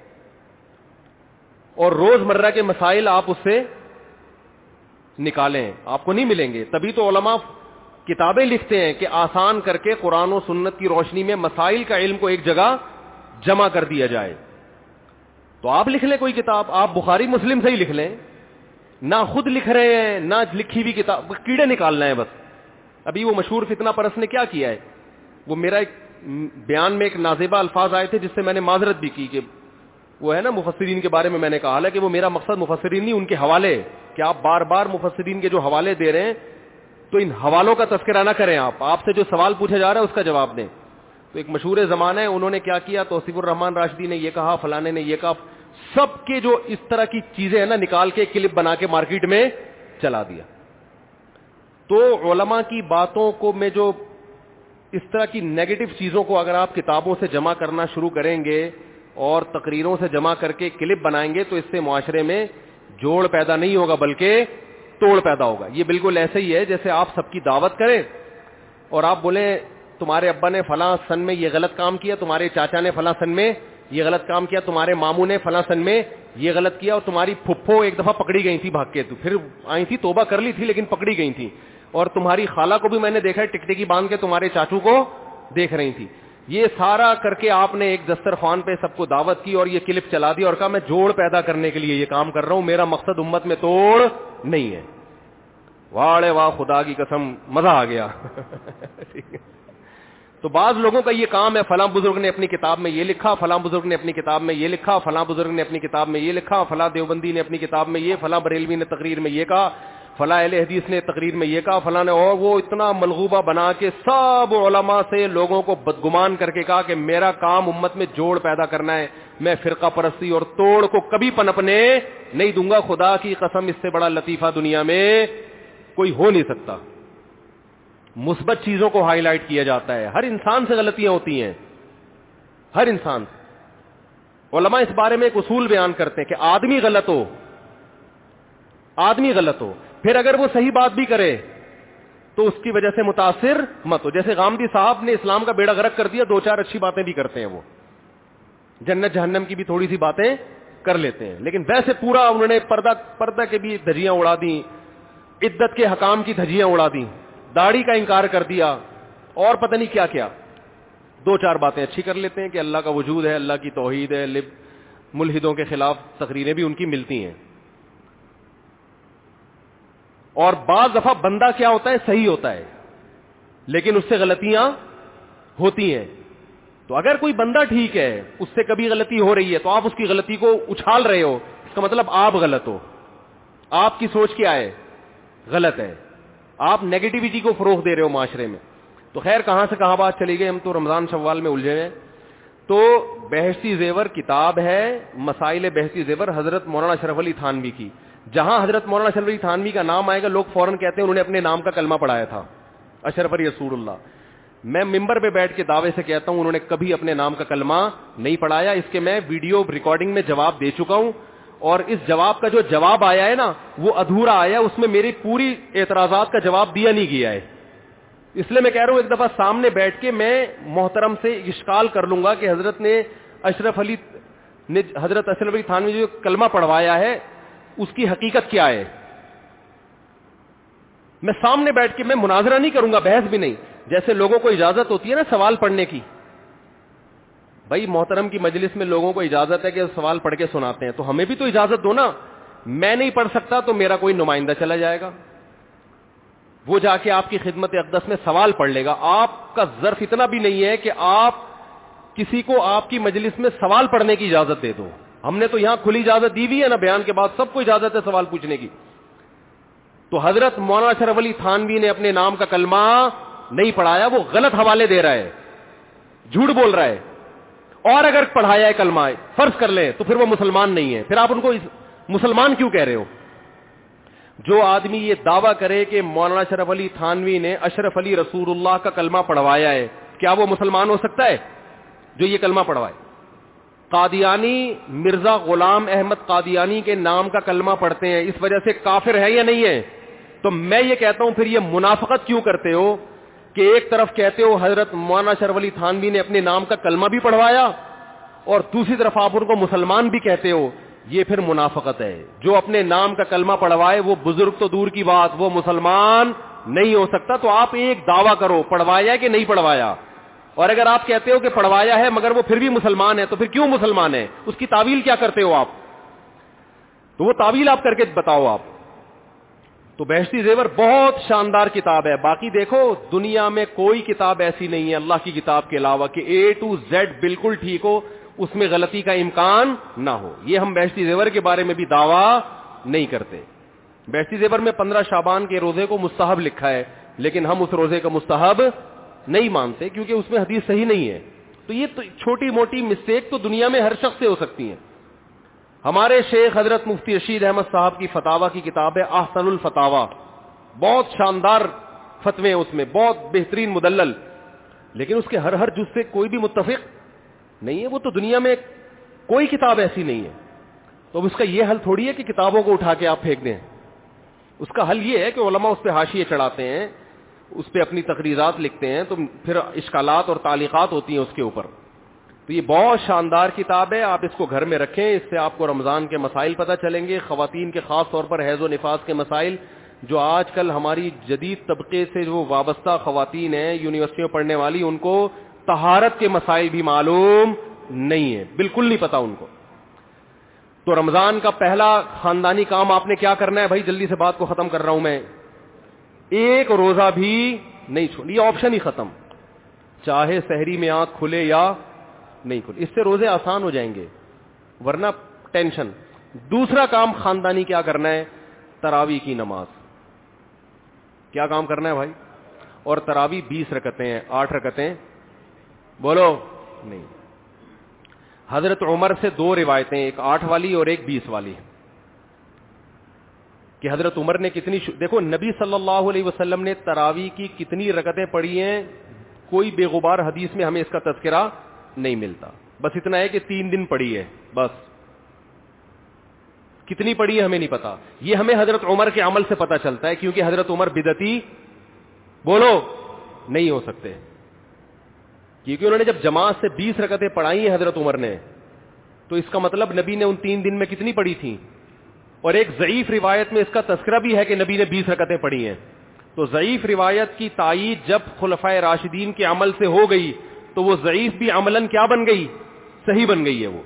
Speaker 2: اور روز مرہ کے مسائل آپ اس سے نکالیں, آپ کو نہیں ملیں گے. تبھی تو علماء کتابیں لکھتے ہیں کہ آسان کر کے قرآن و سنت کی روشنی میں مسائل کا علم کو ایک جگہ جمع کر دیا جائے. تو آپ لکھ لیں کوئی کتاب, آپ بخاری مسلم سے ہی لکھ لیں, نہ خود لکھ رہے ہیں نہ لکھی ہوئی کتاب, کیڑے نکالنا ہے بس. ابھی وہ مشہور فتنہ پرست نے کیا کیا ہے, وہ میرا ایک بیان میں ایک نازیبہ الفاظ آئے تھے جس سے میں نے معذرت بھی کی کہ وہ ہے نا مفسرین کے بارے میں میں نے کہا, حالانکہ وہ میرا مقصد مفسرین نہیں ان کے حوالے, کہ آپ بار بار مفسرین کے جو حوالے دے رہے ہیں تو ان حوالوں کا تذکرہ نہ کریں, آپ آپ سے جو سوال پوچھا جا رہا ہے اس کا جواب دیں. تو ایک مشہور زمانہ ہے, انہوں نے کیا کیا, توصیف الرحمان راشدی نے یہ کہا, فلانے نے یہ کہا, سب کے جو اس طرح کی چیزیں ہیں نا نکال کے کلپ بنا کے مارکیٹ میں چلا دیا. تو علماء کی باتوں کو میں جو اس طرح کی نیگیٹو چیزوں کو اگر آپ کتابوں سے جمع کرنا شروع کریں گے اور تقریروں سے جمع کر کے کلپ بنائیں گے تو اس سے معاشرے میں جوڑ پیدا نہیں ہوگا بلکہ توڑ پیدا ہوگا. یہ بالکل ایسے ہی ہے جیسے آپ سب کی دعوت کریں اور آپ بولیں تمہارے ابا نے فلاں سن میں یہ غلط کام کیا, تمہارے چاچا نے فلاں سن میں یہ غلط کام کیا, تمہارے ماموں نے فلاں سن میں یہ غلط کیا, اور تمہاری پھپھو ایک دفعہ پکڑی گئی تھی بھاگ کے, تو پھر آئی تھی توبہ کر لی تھی لیکن پکڑی گئی تھی, اور تمہاری خالہ کو بھی میں نے دیکھا ہے ٹکٹکی باندھ کے تمہارے چاچو کو دیکھ رہی تھی. یہ سارا کر کے آپ نے ایک دسترخوان پہ سب کو دعوت کی اور یہ کلپ چلا دی اور کہا میں جوڑ پیدا کرنے کے لیے یہ کام کر رہا ہوں, میرا مقصد امت میں توڑ نہیں ہے. واڑے واہ خدا کی قسم, مزہ آ گیا. تو بعض لوگوں کا یہ کام ہے, فلاں بزرگ نے اپنی کتاب میں یہ لکھا, فلاں بزرگ نے اپنی کتاب میں یہ لکھا, فلاں بزرگ نے اپنی کتاب میں یہ لکھا, فلاں دیوبندی نے اپنی کتاب میں یہ, فلاں بریلوی نے تقریر میں یہ کہا, فلاں اہل حدیث نے تقریر میں یہ کہا, فلاں نے, اور وہ اتنا ملغوبہ بنا کے سب علماء سے لوگوں کو بدگمان کر کے کہا کہ میرا کام امت میں جوڑ پیدا کرنا ہے, میں فرقہ پرستی اور توڑ کو کبھی پنپنے نہیں دوں گا. خدا کی قسم اس سے بڑا لطیفہ دنیا میں کوئی ہو نہیں سکتا. مثبت چیزوں کو ہائی لائٹ کیا جاتا ہے, ہر انسان سے غلطیاں ہوتی ہیں, ہر انسان سے. علماء اس بارے میں ایک اصول بیان کرتے ہیں کہ آدمی غلط ہو, آدمی غلط ہو, پھر اگر وہ صحیح بات بھی کرے تو اس کی وجہ سے متاثر مت ہو. جیسے غامدی صاحب نے اسلام کا بیڑا غرق کر دیا, دو چار اچھی باتیں بھی کرتے ہیں, وہ جنت جہنم کی بھی تھوڑی سی باتیں کر لیتے ہیں, لیکن ویسے پورا انہوں نے پردہ پردہ کے بھی دھجیاں اڑا دی, عدت کے حکام کی دھجیاں اڑا دی, داڑھی کا انکار کر دیا, اور پتہ نہیں کیا کیا. دو چار باتیں اچھی کر لیتے ہیں کہ اللہ کا وجود ہے, اللہ کی توحید ہے, ملحدوں کے خلاف تقریریں بھی ان کی ملتی ہیں. اور بعض دفعہ بندہ کیا ہوتا ہے, صحیح ہوتا ہے لیکن اس سے غلطیاں ہوتی ہیں. تو اگر کوئی بندہ ٹھیک ہے, اس سے کبھی غلطی ہو رہی ہے, تو آپ اس کی غلطی کو اچھال رہے ہو, اس کا مطلب آپ غلط ہو, آپ کی سوچ کیا ہے, غلط ہے, آپ نیگیٹیوٹی کو فروغ دے رہے ہو معاشرے میں. تو خیر کہاں سے کہاں بات چلی گئی, ہم تو رمضان شوال میں الجھے ہیں. تو بہشتی زیور کتاب ہے, مسائل بہشتی زیور, حضرت مولانا اشرف علی تھانوی کی. جہاں حضرت مولانا اشرف علی تھانوی کا نام آئے گا لوگ فوراً کہتے ہیں انہوں نے اپنے نام کا کلمہ پڑھایا تھا, اشرف علی رسول اللہ. میں ممبر پہ بیٹھ کے دعوے سے کہتا ہوں انہوں نے کبھی اپنے نام کا کلمہ نہیں پڑھایا. اس کے میں ویڈیو ریکارڈنگ میں جواب دے چکا ہوں, اور اس جواب کا جو جواب آیا ہے نا وہ ادھورا آیا, اس میں میری پوری اعتراضات کا جواب دیا نہیں گیا ہے. اس لیے میں کہہ رہا ہوں ایک دفعہ سامنے بیٹھ کے میں محترم سے اشکال کر لوں گا کہ حضرت نے اشرف علی نے حضرت اشرف علی تھانوی جو کلمہ پڑھوایا ہے اس کی حقیقت کیا ہے. میں سامنے بیٹھ کے میں مناظرہ نہیں کروں گا, بحث بھی نہیں. جیسے لوگوں کو اجازت ہوتی ہے نا سوال پڑھنے کی, بھائی محترم کی مجلس میں لوگوں کو اجازت ہے کہ سوال پڑھ کے سناتے ہیں, تو ہمیں بھی تو اجازت دو نا. میں نہیں پڑھ سکتا تو میرا کوئی نمائندہ چلا جائے گا, وہ جا کے آپ کی خدمت اقدس میں سوال پڑھ لے گا. آپ کا ظرف اتنا بھی نہیں ہے کہ آپ کسی کو آپ کی مجلس میں سوال پڑھنے کی اجازت دے دو. ہم نے تو یہاں کھلی اجازت دی ہوئی ہے نا, بیان کے بعد سب کو اجازت ہے سوال پوچھنے کی. تو حضرت مولانا اشرف علی تھانوی نے اپنے نام کا کلمہ نہیں پڑھایا, وہ غلط حوالے دے رہا ہے, جھوٹ بول رہا ہے. اور اگر پڑھایا ہے کلمہ فرض کر لیں تو پھر وہ مسلمان نہیں ہے, پھر آپ ان کو مسلمان کیوں کہہ رہے ہو؟ جو آدمی یہ دعویٰ کرے کہ مولانا اشرف علی تھانوی نے اشرف علی رسول اللہ کا کلمہ پڑھوایا ہے, کیا وہ مسلمان ہو سکتا ہے جو یہ کلمہ پڑھوائے؟ قادیانی مرزا غلام احمد قادیانی کے نام کا کلمہ پڑھتے ہیں, اس وجہ سے کافر ہے یا نہیں ہے؟ تو میں یہ کہتا ہوں پھر یہ منافقت کیوں کرتے ہو کہ ایک طرف کہتے ہو حضرت مولانا اشرف علی تھانوی نے اپنے نام کا کلمہ بھی پڑھوایا اور دوسری طرف آپ ان کو مسلمان بھی کہتے ہو. یہ پھر منافقت ہے. جو اپنے نام کا کلمہ پڑھوائے وہ بزرگ تو دور کی بات, وہ مسلمان نہیں ہو سکتا. تو آپ ایک دعویٰ کرو پڑھوایا کہ نہیں پڑھوایا, اور اگر آپ کہتے ہو کہ پڑھوایا ہے مگر وہ پھر بھی مسلمان ہے تو پھر کیوں مسلمان ہے؟ اس کی تعویل کیا کرتے ہو آپ؟ تو وہ تعویل آپ کر کے بتاؤ آپ. تو بہشتی زیور بہت شاندار کتاب ہے. باقی دیکھو دنیا میں کوئی کتاب ایسی نہیں ہے اللہ کی کتاب کے علاوہ کہ اے ٹو زیڈ بالکل ٹھیک ہو, اس میں غلطی کا امکان نہ ہو. یہ ہم بہشتی زیور کے بارے میں بھی دعویٰ نہیں کرتے. بہشتی زیور میں پندرہ شعبان کے روزے کو مستحب لکھا ہے, لیکن ہم اس روزے کا مستحب نہیں مانتے کیونکہ اس میں حدیث صحیح نہیں ہے. تو یہ تو چھوٹی موٹی مسٹیک تو دنیا میں ہر شخص سے ہو سکتی ہیں. ہمارے شیخ حضرت مفتی رشید احمد صاحب کی فتاوا کی کتاب ہے احسن الفتاوا, بہت شاندار فتوے ہیں اس میں, بہت بہترین مدلل, لیکن اس کے ہر ہر جز سے کوئی بھی متفق نہیں ہے. وہ تو دنیا میں کوئی کتاب ایسی نہیں ہے. تو اب اس کا یہ حل تھوڑی ہے کہ کتابوں کو اٹھا کے آپ پھینک دیں. اس کا حل یہ ہے کہ علماء اس پہ حاشیے چڑھاتے ہیں, اس پہ اپنی تقریرات لکھتے ہیں, تو پھر اشکالات اور تعلیقات ہوتی ہیں اس کے اوپر. تو یہ بہت شاندار کتاب ہے, آپ اس کو گھر میں رکھیں, اس سے آپ کو رمضان کے مسائل پتہ چلیں گے, خواتین کے خاص طور پر حیض و نفاس کے مسائل, جو آج کل ہماری جدید طبقے سے جو وابستہ خواتین ہیں یونیورسٹیوں پڑھنے والی, ان کو طہارت کے مسائل بھی معلوم نہیں ہے, بالکل نہیں پتا ان کو. تو رمضان کا پہلا خاندانی کام آپ نے کیا کرنا ہے؟ بھائی جلدی سے بات کو ختم کر رہا ہوں میں, ایک روزہ بھی نہیں چھوڑ, یہ آپشن ہی ختم, چاہے سحری میں آنکھ کھلے یا نہیں کھلے. اس سے روزے آسان ہو جائیں گے, ورنہ ٹینشن. دوسرا کام خاندانی کیا کرنا ہے؟ تراویح کی نماز. کیا کام کرنا ہے بھائی؟ اور تراویح بیس رکعتیں ہیں, آٹھ رکعتیں بولو نہیں. حضرت عمر سے دو روایتیں, ایک آٹھ والی اور ایک بیس والی, کہ حضرت عمر نے کتنی ش... دیکھو نبی صلی اللہ علیہ وسلم نے تراویح کی کتنی رکعتیں پڑھی ہیں, کوئی بے غبار حدیث میں ہمیں اس کا تذکرہ نہیں ملتا. بس اتنا ہے کہ تین دن پڑھی ہے, بس. کتنی پڑھی ہے ہمیں نہیں پتا. یہ ہمیں حضرت عمر کے عمل سے پتا چلتا ہے, کیونکہ حضرت عمر بدعتی بولو نہیں ہو سکتے, کیونکہ انہوں نے جب جماعت سے بیس رکعتیں پڑھائی ہیں حضرت عمر نے, تو اس کا مطلب نبی نے ان تین دن میں کتنی پڑھی تھی. اور ایک ضعیف روایت میں اس کا تذکرہ بھی ہے کہ نبی نے بیس رکعتیں پڑھی ہیں. تو ضعیف روایت کی تائید جب خلفائے راشدین کے عمل سے ہو گئی تو وہ ضعیف بھی عملاً کیا بن گئی؟ صحیح بن گئی ہے وہ.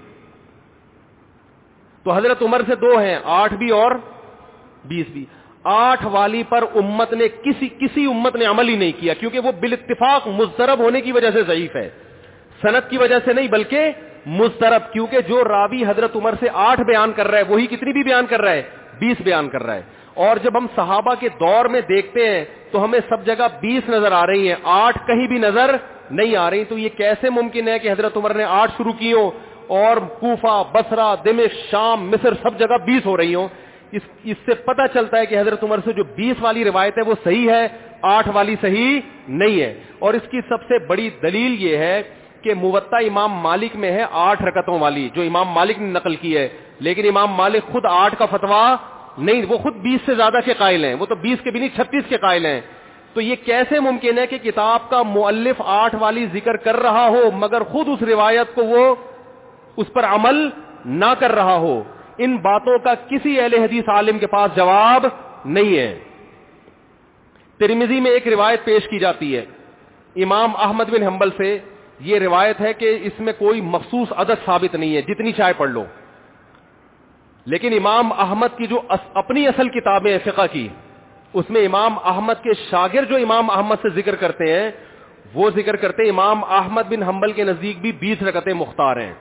Speaker 2: تو حضرت عمر سے دو ہیں, آٹھ بھی اور بیس بھی. آٹھ والی پر امت نے کسی کسی امت نے عمل ہی نہیں کیا, کیونکہ وہ بالاتفاق مضطرب ہونے کی وجہ سے ضعیف ہے, سند کی وجہ سے نہیں بلکہ مضطرب. کیونکہ جو راوی حضرت عمر سے آٹھ بیان کر رہا ہے وہی کتنی بھی بیان کر رہا ہے؟ بیس بیان کر رہا ہے. اور جب ہم صحابہ کے دور میں دیکھتے ہیں تو ہمیں سب جگہ بیس نظر آ رہی ہیں, آٹھ کہیں بھی نظر نہیں آ رہی. تو یہ کیسے ممکن ہے کہ حضرت عمر نے آٹھ شروع کی ہوں اور کوفہ, بصرہ, دمشق, شام, مصر سب جگہ بیس ہو رہی ہوں؟ اس اس سے پتہ چلتا ہے کہ حضرت عمر سے جو بیس والی روایت ہے وہ صحیح ہے, آٹھ والی صحیح نہیں ہے. اور اس کی سب سے بڑی دلیل یہ ہے کہ موطا امام مالک میں ہے آٹھ رکعتوں والی, جو امام مالک نے نقل کی ہے, لیکن امام مالک خود آٹھ کا فتویٰ نہیں, وہ خود بیس سے زیادہ کے قائل ہیں, وہ تو بیس کے بھی نہیں چھتیس کے قائل ہیں. تو یہ کیسے ممکن ہے کہ کتاب کا مؤلف آٹھ والی ذکر کر رہا ہو مگر خود اس روایت کو وہ اس پر عمل نہ کر رہا ہو؟ ان باتوں کا کسی اہل حدیث عالم کے پاس جواب نہیں ہے. ترمذی میں ایک روایت پیش کی جاتی ہے امام احمد بن حنبل سے, یہ روایت ہے کہ اس میں کوئی مخصوص عدد ثابت نہیں ہے, جتنی چاہے پڑھ لو, لیکن امام احمد کی جو اپنی اصل کتابیں فقہ کی, اس میں امام احمد کے شاگرد جو امام احمد سے ذکر کرتے ہیں وہ ذکر کرتے ہیں امام احمد بن حنبل کے نزدیک بھی بیس رکعتیں مختار ہیں.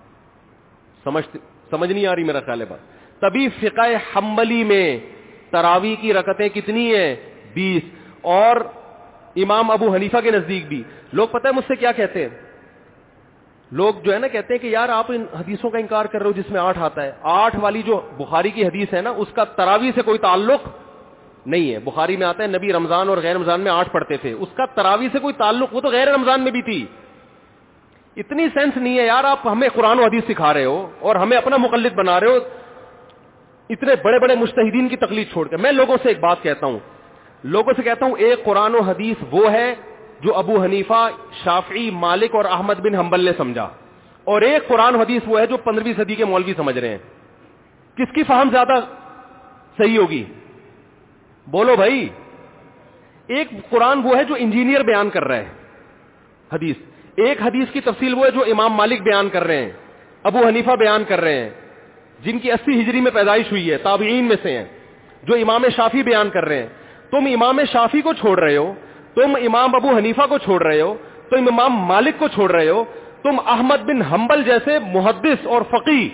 Speaker 2: سمجھ سمجھ نہیں آ رہی میرا خیال ہے بات. تبھی فقہ حنبلی میں تراویح کی رکعتیں کتنی ہیں؟ بیس. اور امام ابو حنیفہ کے نزدیک بھی. لوگ پتہ ہے مجھ سے کیا کہتے ہیں, لوگ جو ہے نا کہتے ہیں کہ یار آپ ان حدیثوں کا انکار کر رہے ہو جس میں آٹھ آتا ہے. آٹھ والی جو بخاری کی حدیث ہے نا اس کا تراویح سے کوئی تعلق نہیں ہے. بخاری میں آتا ہے نبی رمضان اور غیر رمضان میں آٹھ پڑھتے تھے, اس کا تراویح سے کوئی تعلق, وہ تو غیر رمضان میں بھی تھی. اتنی سینس نہیں ہے یار, آپ ہمیں قرآن و حدیث سکھا رہے ہو اور ہمیں اپنا مقلد بنا رہے ہو اتنے بڑے بڑے مجتہدین کی تقلید چھوڑ کے. میں لوگوں سے ایک بات کہتا ہوں, لوگوں سے کہتا ہوں ایک قرآن و حدیث وہ ہے جو ابو حنیفہ, شافعی, مالک اور احمد بن حنبل نے سمجھا, اور ایک قرآن و حدیث وہ ہے جو پندرہویں صدی کے مولوی سمجھ رہے ہیں. کس کی فہم زیادہ صحیح ہوگی؟ بولو بھائی. ایک قرآن وہ ہے جو انجینئر بیان کر رہا ہے حدیث, ایک حدیث کی تفصیل وہ ہے جو امام مالک بیان کر رہے ہیں, ابو حنیفہ بیان کر رہے ہیں جن کی اسی ہجری میں پیدائش ہوئی ہے, تابعین میں سے ہیں, جو امام شافعی بیان کر رہے ہیں. تم امام شافعی کو چھوڑ رہے ہو, تم امام ابو حنیفہ کو چھوڑ رہے ہو, تم امام مالک کو چھوڑ رہے ہو, تم احمد بن حنبل جیسے محدث اور فقیہ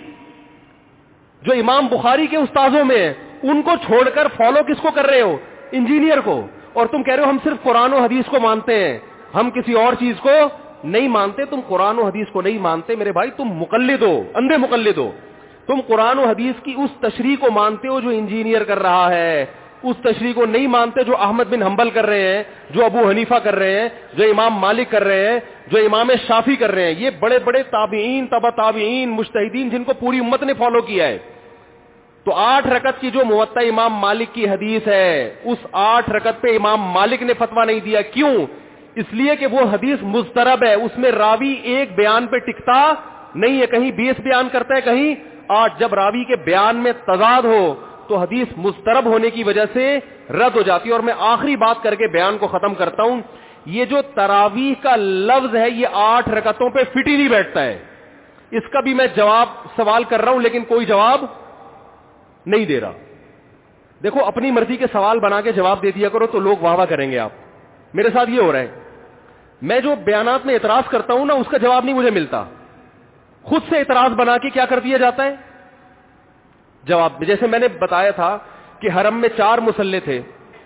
Speaker 2: جو امام بخاری کے استاذوں میں ہیں ان کو چھوڑ کر فالو کس کو کر رہے ہو؟ انجینئر کو. اور تم کہہ رہے ہو ہم صرف قرآن و حدیث کو مانتے ہیں, ہم کسی اور چیز کو نہیں مانتے. تم قرآن و حدیث کو نہیں مانتے میرے بھائی, تم مقلد ہو, اندھے مقلد ہو. تم قرآن و حدیث کی اس تشریح کو مانتے ہو جو انجینئر کر رہا ہے, اس تشریح کو نہیں مانتے جو احمد بن حنبل کر رہے ہیں, جو ابو حنیفہ کر رہے ہیں, جو امام مالک کر رہے ہیں, جو امام شافعی کر رہے ہیں. یہ بڑے بڑے تابعین, تبع تابعین, مجتہدین جن کو پوری امت نے فالو کیا ہے. تو آٹھ رکعت کی جو موطا امام مالک کی حدیث ہے, اس آٹھ رکعت پہ امام مالک نے فتویٰ نہیں دیا. کیوں؟ اس لیے کہ وہ حدیث مضطرب ہے, اس میں راوی ایک بیان پہ ٹکتا نہیں ہے, کہیں بیس بیان کرتا ہے, کہیں آٹھ. جب راوی کے بیان میں تضاد ہو تو حدیث مضطرب ہونے کی وجہ سے رد ہو جاتی ہے. اور میں آخری بات کر کے بیان کو ختم کرتا ہوں, یہ جو تراویح کا لفظ ہے یہ آٹھ رکعتوں پہ فٹ ہی نہیں بیٹھتا ہے. اس کا بھی میں جواب سوال کر رہا ہوں لیکن کوئی جواب نہیں دے رہا. دیکھو اپنی مرضی کے سوال بنا کے جواب دے دیا کرو تو لوگ واہ واہ کریں گے. آپ میرے ساتھ یہ ہو رہا ہے, میں جو بیانات میں اعتراض کرتا ہوں نا اس کا جواب نہیں مجھے ملتا, خود سے اعتراض بنا کے کیا کر دیا جاتا ہے جواب. جیسے میں نے بتایا تھا کہ حرم میں چار مصلے تھے,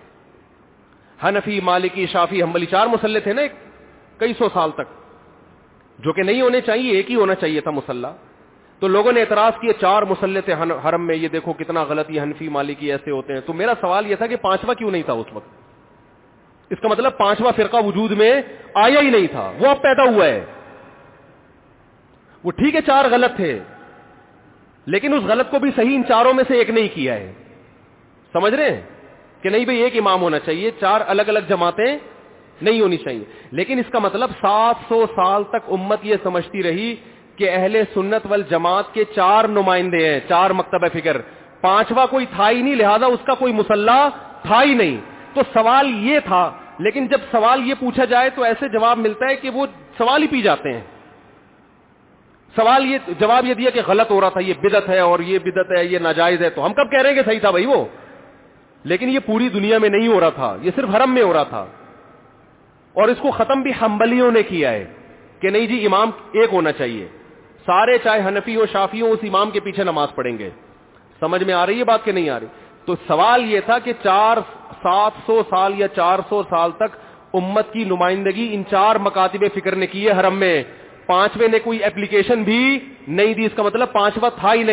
Speaker 2: حنفی, مالکی, شافعی, حنبلی, چار مصلے تھے نا کئی سو سال تک, جو کہ نہیں ہونے چاہیے, ایک ہی ہونا چاہیے تھا مصلی. تو لوگوں نے اعتراض کیا چار مصلے تھے حرم میں, یہ دیکھو کتنا غلط, یہ حنفی مالکی ایسے ہوتے ہیں. تو میرا سوال یہ تھا کہ پانچواں کیوں نہیں تھا اس وقت؟ اس کا مطلب پانچواں فرقہ وجود میں آیا ہی نہیں تھا, وہ اب پیدا ہوا ہے. وہ ٹھیک ہے چار غلط تھے لیکن اس غلط کو بھی صحیح ان چاروں میں سے ایک نہیں کیا ہے. سمجھ رہے ہیں کہ نہیں بھئی ایک امام ہونا چاہیے, چار الگ الگ جماعتیں نہیں ہونی چاہیے. لیکن اس کا مطلب سات سو سال تک امت یہ سمجھتی رہی کہ اہل سنت والجماعت کے چار نمائندے ہیں, چار مکتب فکر, پانچواں کوئی تھا ہی نہیں, لہذا اس کا کوئی مصلی تھا ہی نہیں. تو سوال یہ تھا, لیکن جب سوال یہ پوچھا جائے تو ایسے جواب ملتا ہے کہ وہ سوال ہی پی جاتے ہیں. سوال یہ جواب یہ دیا کہ غلط ہو رہا تھا, یہ بدعت ہے, اور یہ بدعت ہے, یہ ناجائز ہے. تو ہم کب کہہ رہے ہیں کہ صحیح تھا بھائی وہ, لیکن یہ پوری دنیا میں نہیں ہو رہا تھا, یہ صرف حرم میں ہو رہا تھا. اور اس کو ختم بھی حنبلیوں نے کیا ہے کہ نہیں جی امام ایک ہونا چاہیے, سارے چاہے حنفی ہو شافعی ہو اس امام کے پیچھے نماز پڑھیں گے. سمجھ میں آ رہی ہے بات کہ نہیں آ رہی؟ تو سوال یہ تھا کہ چار سات سو سال یا چار سو سال تک امت کی نمائندگی ان چار مکاتب فکر نے کی ہے حرم میں, پانچویں نے کوئی اپلیکیشن بھی نہیں دی. اس کا مطلب پانچواں تھا ہی نہیں.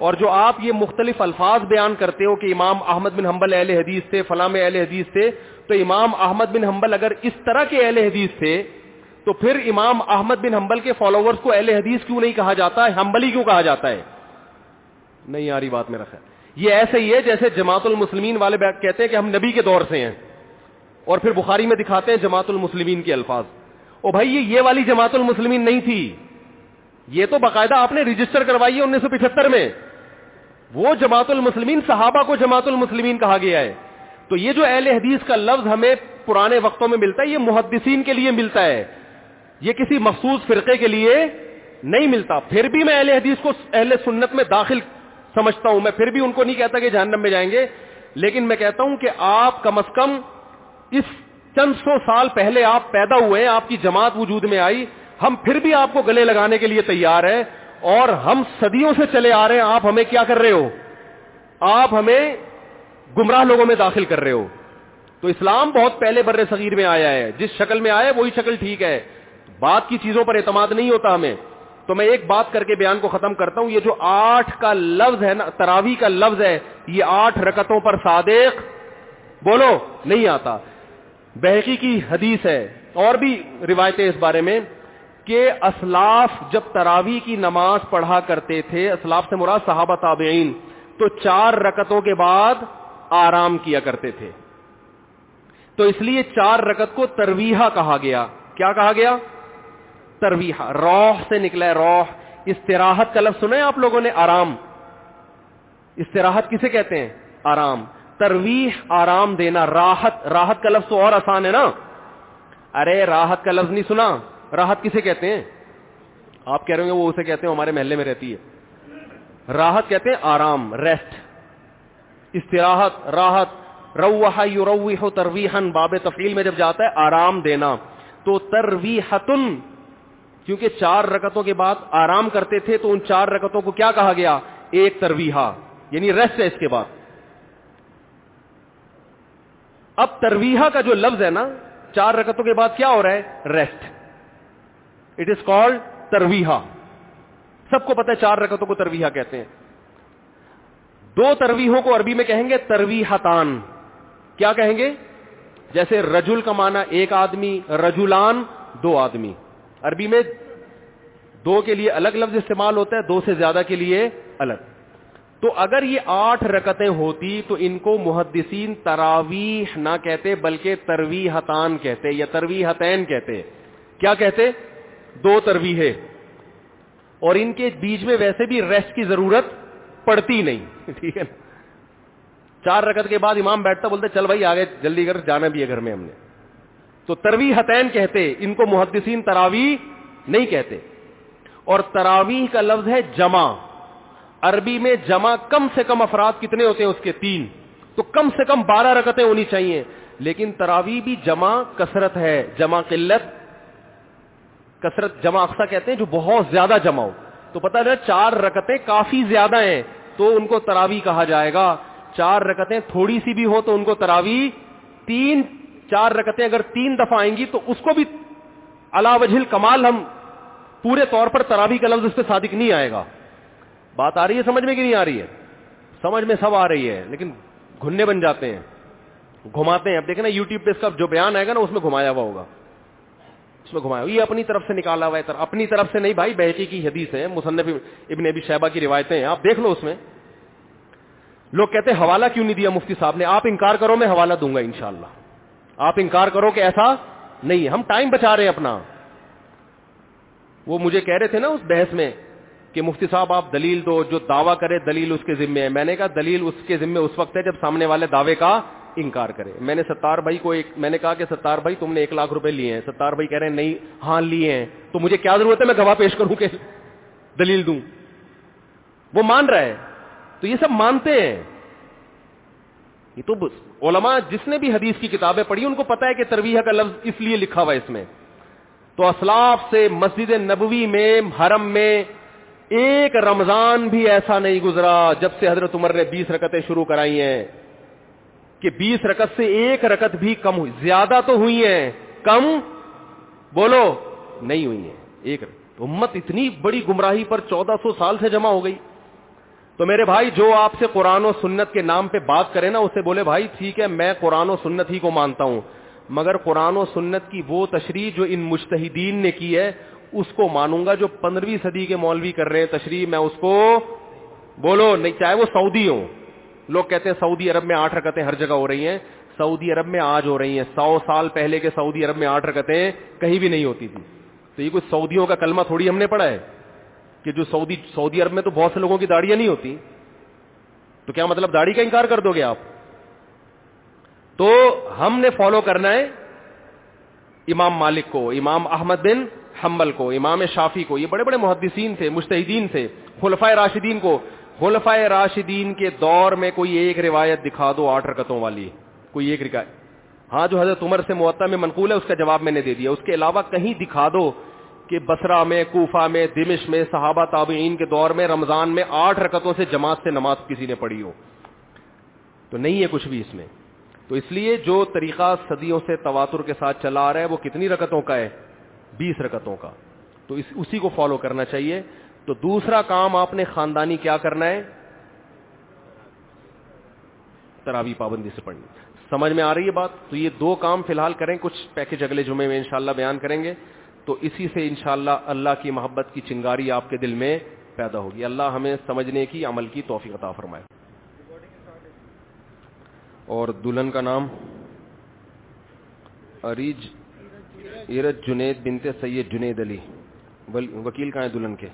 Speaker 2: اور جو آپ یہ مختلف الفاظ بیان کرتے ہو کہ امام احمد بن حنبل اہل حدیث تھے، فلاں میں اہل حدیث تھے، تو امام احمد بن حنبل اگر اس طرح کے اہل حدیث تھے تو پھر امام احمد بن حنبل کے فالوورز کو اہل حدیث کیوں نہیں کہا جاتا ہے، حنبلی کیوں کہا جاتا ہے؟ نہیں آ رہی بات میرا خیال. یہ ایسے ہی ہے جیسے جماعت المسلمین والے کہتے ہیں کہ ہم نبی کے دور سے ہیں، اور پھر بخاری میں دکھاتے ہیں جماعت المسلمین کے الفاظ. او بھائی یہ یہ والی جماعت المسلمین نہیں تھی، یہ تو باقاعدہ آپ نے رجسٹر کروائی ہے انیس سو پچہتر میں. وہ جماعت المسلمین صحابہ کو جماعت المسلمین کہا گیا ہے. تو یہ جو اہل حدیث کا لفظ ہمیں پرانے وقتوں میں ملتا ہے، یہ محدثین کے لیے ملتا ہے، یہ کسی مخصوص فرقے کے لیے نہیں ملتا. پھر بھی میں اہل حدیث کو اہل سنت میں داخل سمجھتا ہوں، میں پھر بھی ان کو نہیں کہتا کہ جہنم میں جائیں گے، لیکن میں کہتا ہوں کہ آپ کم از کم اس چند سو سال پہلے آپ پیدا ہوئے، آپ کی جماعت وجود میں آئی، ہم پھر بھی آپ کو گلے لگانے کے لیے تیار ہیں، اور ہم صدیوں سے چلے آ رہے ہیں. آپ ہمیں کیا کر رہے ہو؟ آپ ہمیں گمراہ لوگوں میں داخل کر رہے ہو. تو اسلام بہت پہلے بر صغیر میں آیا ہے، جس شکل میں آیا ہے وہی شکل ٹھیک ہے، بات کی چیزوں پر اعتماد نہیں ہوتا ہمیں. تو میں ایک بات کر کے بیان کو ختم کرتا ہوں. یہ جو آٹھ کا لفظ ہے نا، تراویح کا لفظ ہے، یہ آٹھ رکعتوں پر صادق بولو نہیں آتا. بہقی کی حدیث ہے اور بھی روایتیں اس بارے میں کہ اسلاف جب تراویح کی نماز پڑھا کرتے تھے، اسلاف سے مراد صحابہ تابعین، تو چار رکعتوں کے بعد آرام کیا کرتے تھے. تو اس لیے چار رکعت کو ترویحہ کہا گیا. کیا کہا گیا؟ ترویحہ. روح سے نکلا ہے، روح. استراحت کا لفظ سنا ہے آپ لوگوں نے؟ آرام. استراحت کسے کہتے ہیں؟ آرام. ترویح آرام دینا. راحت، راحت کا لفظ تو اور آسان ہے نا. ارے راحت کا لفظ نہیں سنا؟ راحت کسے کہتے ہیں؟ آپ کہہ رہے ہوں گے وہ اسے کہتے ہیں ہمارے محلے میں رہتی ہے. راحت کہتے ہیں آرام، ریسٹ. استراحت، راحت. روح یروح ترویحا، باب تفعیل میں جب جاتا ہے آرام دینا. تو ترویحتن، کیونکہ چار رکعتوں کے بعد آرام کرتے تھے تو ان چار رکعتوں کو کیا کہا گیا؟ ایک ترویحہ، یعنی ریسٹ ہے اس کے بعد. اب ترویحہ کا جو لفظ ہے نا، چار رکعتوں کے بعد کیا ہو رہا ہے؟ ریسٹ. اٹ از کالڈ ترویحہ. سب کو پتہ ہے چار رکعتوں کو ترویحہ کہتے ہیں. دو ترویحوں کو عربی میں کہیں گے ترویحتان. کیا کہیں گے؟ جیسے رجل کا معنی ایک آدمی، رجلان دو آدمی. عربی میں دو کے لیے الگ لفظ استعمال ہوتا ہے، دو سے زیادہ کے لیے الگ. تو اگر یہ آٹھ رکعتیں ہوتی تو ان کو محدثین تراویح نہ کہتے بلکہ ترویحتان کہتے یا ترویحتین کہتے. کیا کہتے؟ دو ترویحیں. اور ان کے بیچ میں ویسے بھی ریسٹ کی ضرورت پڑتی نہیں. ٹھیک ہے نا؟ چار رکعت کے بعد امام بیٹھتا بولتے چل بھائی آگے جلدی کر، جانا بھی ہے گھر میں ہم نے. تو ترویحتین کہتے، ان کو محدثین تراویح نہیں کہتے. اور تراویح کا لفظ ہے جمع. عربی میں جمع کم سے کم افراد کتنے ہوتے ہیں اس کے؟ تین. تو کم سے کم بارہ رکعتیں ہونی چاہیے. لیکن تراویح بھی جمع کثرت ہے، جمع قلت کثرت. جمع اقصا کہتے ہیں جو بہت زیادہ جمع ہو. تو پتہ ہے چار رکعتیں کافی زیادہ ہیں تو ان کو تراویح کہا جائے گا. چار رکعتیں تھوڑی سی بھی ہو تو ان کو تراویح. تین چار رکعتیں اگر تین دفعہ آئیں گی تو اس کو بھی علی وجہ الکمال ہم پورے طور پر تراویح کا لفظ اس پہ صادق نہیں آئے گا. بات آ رہی ہے سمجھ میں کہ نہیں آ رہی ہے؟ سمجھ میں سب آ رہی ہے لیکن گھننے بن جاتے ہیں، گھماتے ہیں. اب دیکھیں نا یوٹیوب پہ اس کا جو بیان آئے گا نا اس میں گھمایا ہوا ہوگا، اس میں گھمایا. یہ اپنی طرف سے نکالا ہوا ہے، اپنی طرف سے نہیں بھائی، بہقی کی حدیث ہے، مصنف ابن ابی شیبہ کی روایتیں ہیں، آپ دیکھ لو. اس میں لوگ کہتے ہیں حوالہ کیوں نہیں دیا مفتی صاحب نے؟ آپ انکار کرو میں حوالہ دوں گا انشاءاللہ. آپ انکار کرو کہ ایسا نہیں ہے، ہم ٹائم بچا رہے ہیں اپنا. وہ مجھے کہہ رہے تھے نا اس بحث میں کہ مفتی صاحب آپ دلیل دو، جو دعویٰ کرے دلیل اس کے ذمے ہے. میں نے کہا دلیل اس کے ذمے اس وقت ہے جب سامنے والے دعوے کا انکار کرے. میں نے ستار بھائی کو ایک میں نے کہا کہ ستار بھائی تم نے ایک لاکھ روپے لیے ہیں. ستار بھائی کہہ رہے ہیں نہیں، ہاں لیے ہیں. تو مجھے کیا ضرورت ہے میں گواہ پیش کروں کہ دلیل دوں؟ وہ مان رہا ہے. تو یہ سب مانتے ہیں. یہ تو علماء جس نے بھی حدیث کی کتابیں پڑھی ان کو پتا ہے کہ ترویح کا لفظ اس لیے لکھا ہوا ہے اس میں. تو اسلاف سے مسجد نبوی میں حرم میں ایک رمضان بھی ایسا نہیں گزرا جب سے حضرت عمر نے بیس رکعتیں شروع کرائی ہیں کہ بیس رکعت سے ایک رکعت بھی کم ہوئی. زیادہ تو ہوئی ہیں، کم بولو نہیں ہوئی ہیں. ایک امت اتنی بڑی گمراہی پر چودہ سو سال سے جمع ہو گئی. تو میرے بھائی جو آپ سے قرآن و سنت کے نام پہ بات کرے نا اسے بولے بھائی ٹھیک ہے میں قرآن و سنت ہی کو مانتا ہوں, مگر قرآن و سنت کی وہ تشریح جو ان مجتہدین نے کی ہے اس کو مانوں گا. جو پندرہویں صدی کے مولوی کر رہے ہیں تشریح, میں اس کو بولو نہیں, چاہے وہ سعودی ہوں. لوگ کہتے ہیں سعودی عرب میں آٹھ رکعتیں ہر جگہ ہو رہی ہیں, سعودی عرب میں آج ہو رہی ہیں, سو سال پہلے کے سعودی عرب میں آٹھ رکعتیں کہیں بھی نہیں ہوتی تھی. تو یہ کچھ سعودیوں کا کلمہ تھوڑی ہم نے پڑھا ہے کہ جو سعودی سعودی عرب میں تو بہت سے لوگوں کی داڑیاں نہیں ہوتی, تو کیا مطلب داڑھی کا انکار کر دو گے آپ؟ تو ہم نے فالو کرنا ہے امام مالک کو, امام احمد بن حنبل کو, امام شافعی کو. یہ بڑے بڑے محدثین تھے, مجتہدین تھے. خلفائے راشدین کو, خلفائے راشدین کے دور میں کوئی ایک روایت دکھا دو آٹھ رکعتوں والی, کوئی ایک روایت. ہاں جو حضرت عمر سے موطا میں منقول ہے اس کا جواب میں نے دے دیا. اس کے علاوہ کہیں دکھا دو کہ بصرہ میں, کوفہ میں, دمشق میں, صحابہ تابعین کے دور میں رمضان میں آٹھ رکعتوں سے جماعت سے نماز کسی نے پڑھی ہو, تو نہیں ہے کچھ بھی اس میں. تو اس لیے جو طریقہ صدیوں سے تواتر کے ساتھ چلا آ رہا ہے وہ کتنی رکعتوں کا ہے؟ بیس رکعتوں کا. تو اس اسی کو فالو کرنا چاہیے. تو دوسرا کام آپ نے خاندانی کیا کرنا ہے؟ تراویح پابندی سے پڑھنی. سمجھ میں آ رہی ہے بات؟ تو یہ دو کام فی الحال کریں, کچھ پیکج اگلے جمعے میں انشاءاللہ بیان کریں گے. تو اسی سے انشاءاللہ اللہ کی محبت کی چنگاری آپ کے دل میں پیدا ہوگی. اللہ ہمیں سمجھنے کی, عمل کی توفیق عطا فرمائے. اور دلہن کا نام اریج ایرج جنید بنت سید جنید علی. وکیل کہاں ہے دلہن کے؟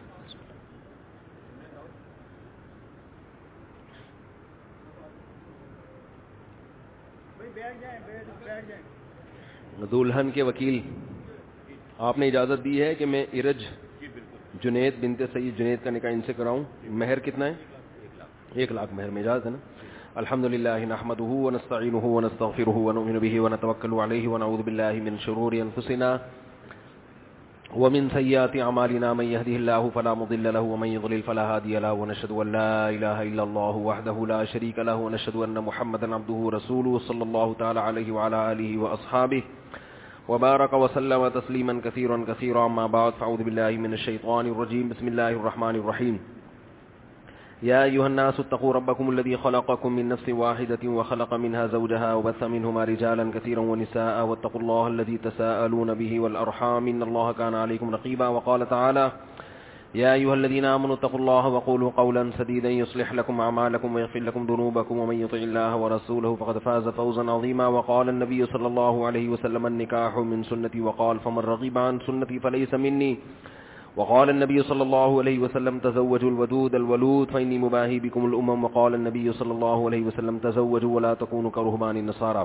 Speaker 2: دلہن کے وکیل, آپ نے اجازت دی ہے کہ میں ارج جنید بنت سید جنید کا نکاح ان سے کراؤں. مہر کتنا ہے؟ ایک لاکھ مہر میں اجازت ہے نا؟ الحمدللہ نحمده ونستعینه ونستغفره ونؤمن به ونتوکل علیہ ونعوذ باللہ من شرور انفسنا ومن سیئات اعمالنا من يهده الله فلا مضل له ومن يضلل فلا هادي له ونشهد ان لا اله الا الله وحده لا شريك له ونشهد ان محمدا عبده ورسوله صلى الله تعالى عليه وعلى اله واصحابه وبارك وسلم تسليما كثيرا كثيرا. اما بعد فاعوذ بالله من الشيطان الرجيم. بسم الله الرحمن الرحيم. يا أيها الناس اتقوا ربكم الذي خلقكم من نفس واحدة وخلق منها زوجها وبث منهما رجالا كثيرا ونساء واتقوا الله الذي تساءلون به والأرحام إن الله كان عليكم رقيبا. وقال تعالى يا أيها الذين آمنوا اتقوا الله وقولوا قولا سديدا يصلح لكم أعمالكم ويغفر لكم ذنوبكم ومن يطع الله ورسوله فقد فاز فوزا عظيما. وقال النبي صلى الله عليه وسلم النكاح من سنتي وقال فمن رغب عن سنتي فليس مني. وقال النبي صلى الله عليه وسلم تزوجوا الودود الولود فإني مباهي بكم الأمم. وقال النبي صلى الله عليه وسلم تزوجوا ولا تكونوا كرهبان النصارى.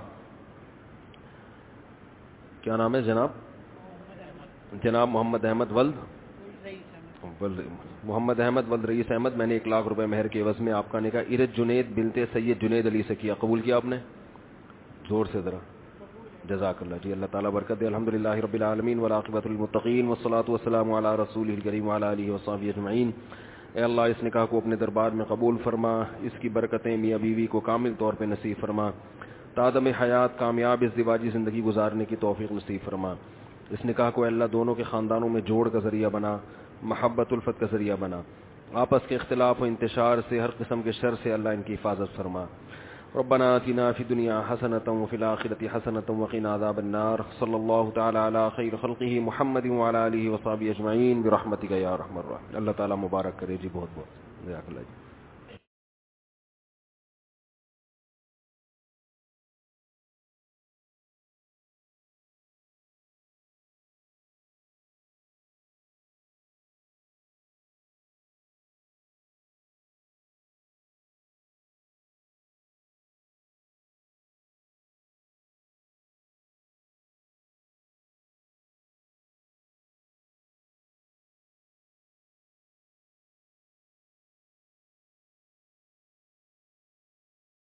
Speaker 2: کیا نام ہے جناب؟ جناب محمد احمد ولد محمد احمد ولد رئیس احمد. میں نے ایک لاکھ روپے مہر کے عوض میں آپ کا نکاح ارج جنید بنت سید جنید علی سے کیا. قبول کیا آپ نے؟ زور سے ذرا. جزاک اللہ جی, اللہ تعالیٰ برکت دے. الحمدللہ رب العالمین والعاقبۃ للمتقین والصلاۃ والسلام علی رسولہ الکریم وعلی آلہ وصحبہ اجمعین. اے اللہ اس نکاح کو اپنے دربار میں قبول فرما, اس کی برکتیں میاں بیوی کو کامل طور پہ نصیب فرما, تادم حیات کامیاب ازدواجی زندگی گزارنے کی توفیق نصیب فرما. اس نکاح کو اللہ دونوں کے خاندانوں میں جوڑ کا ذریعہ بنا, محبت الفت کا ذریعہ بنا. آپس کے اختلاف و انتشار سے, ہر قسم کے شر سے اللہ ان کی حفاظت فرما. ربنا آتنا فی الدنیا حسنۃ وفی الآخرۃ حسنۃ وقنا عذاب النار. صلی اللہ تعالی علی خیر خلقہ محمد وعلی آلہ وصحبہ اجمعین برحمتک یا ارحم الراحمین. اللہ تعالی مبارک کرے جی, بہت بہت جزاک اللہ جی.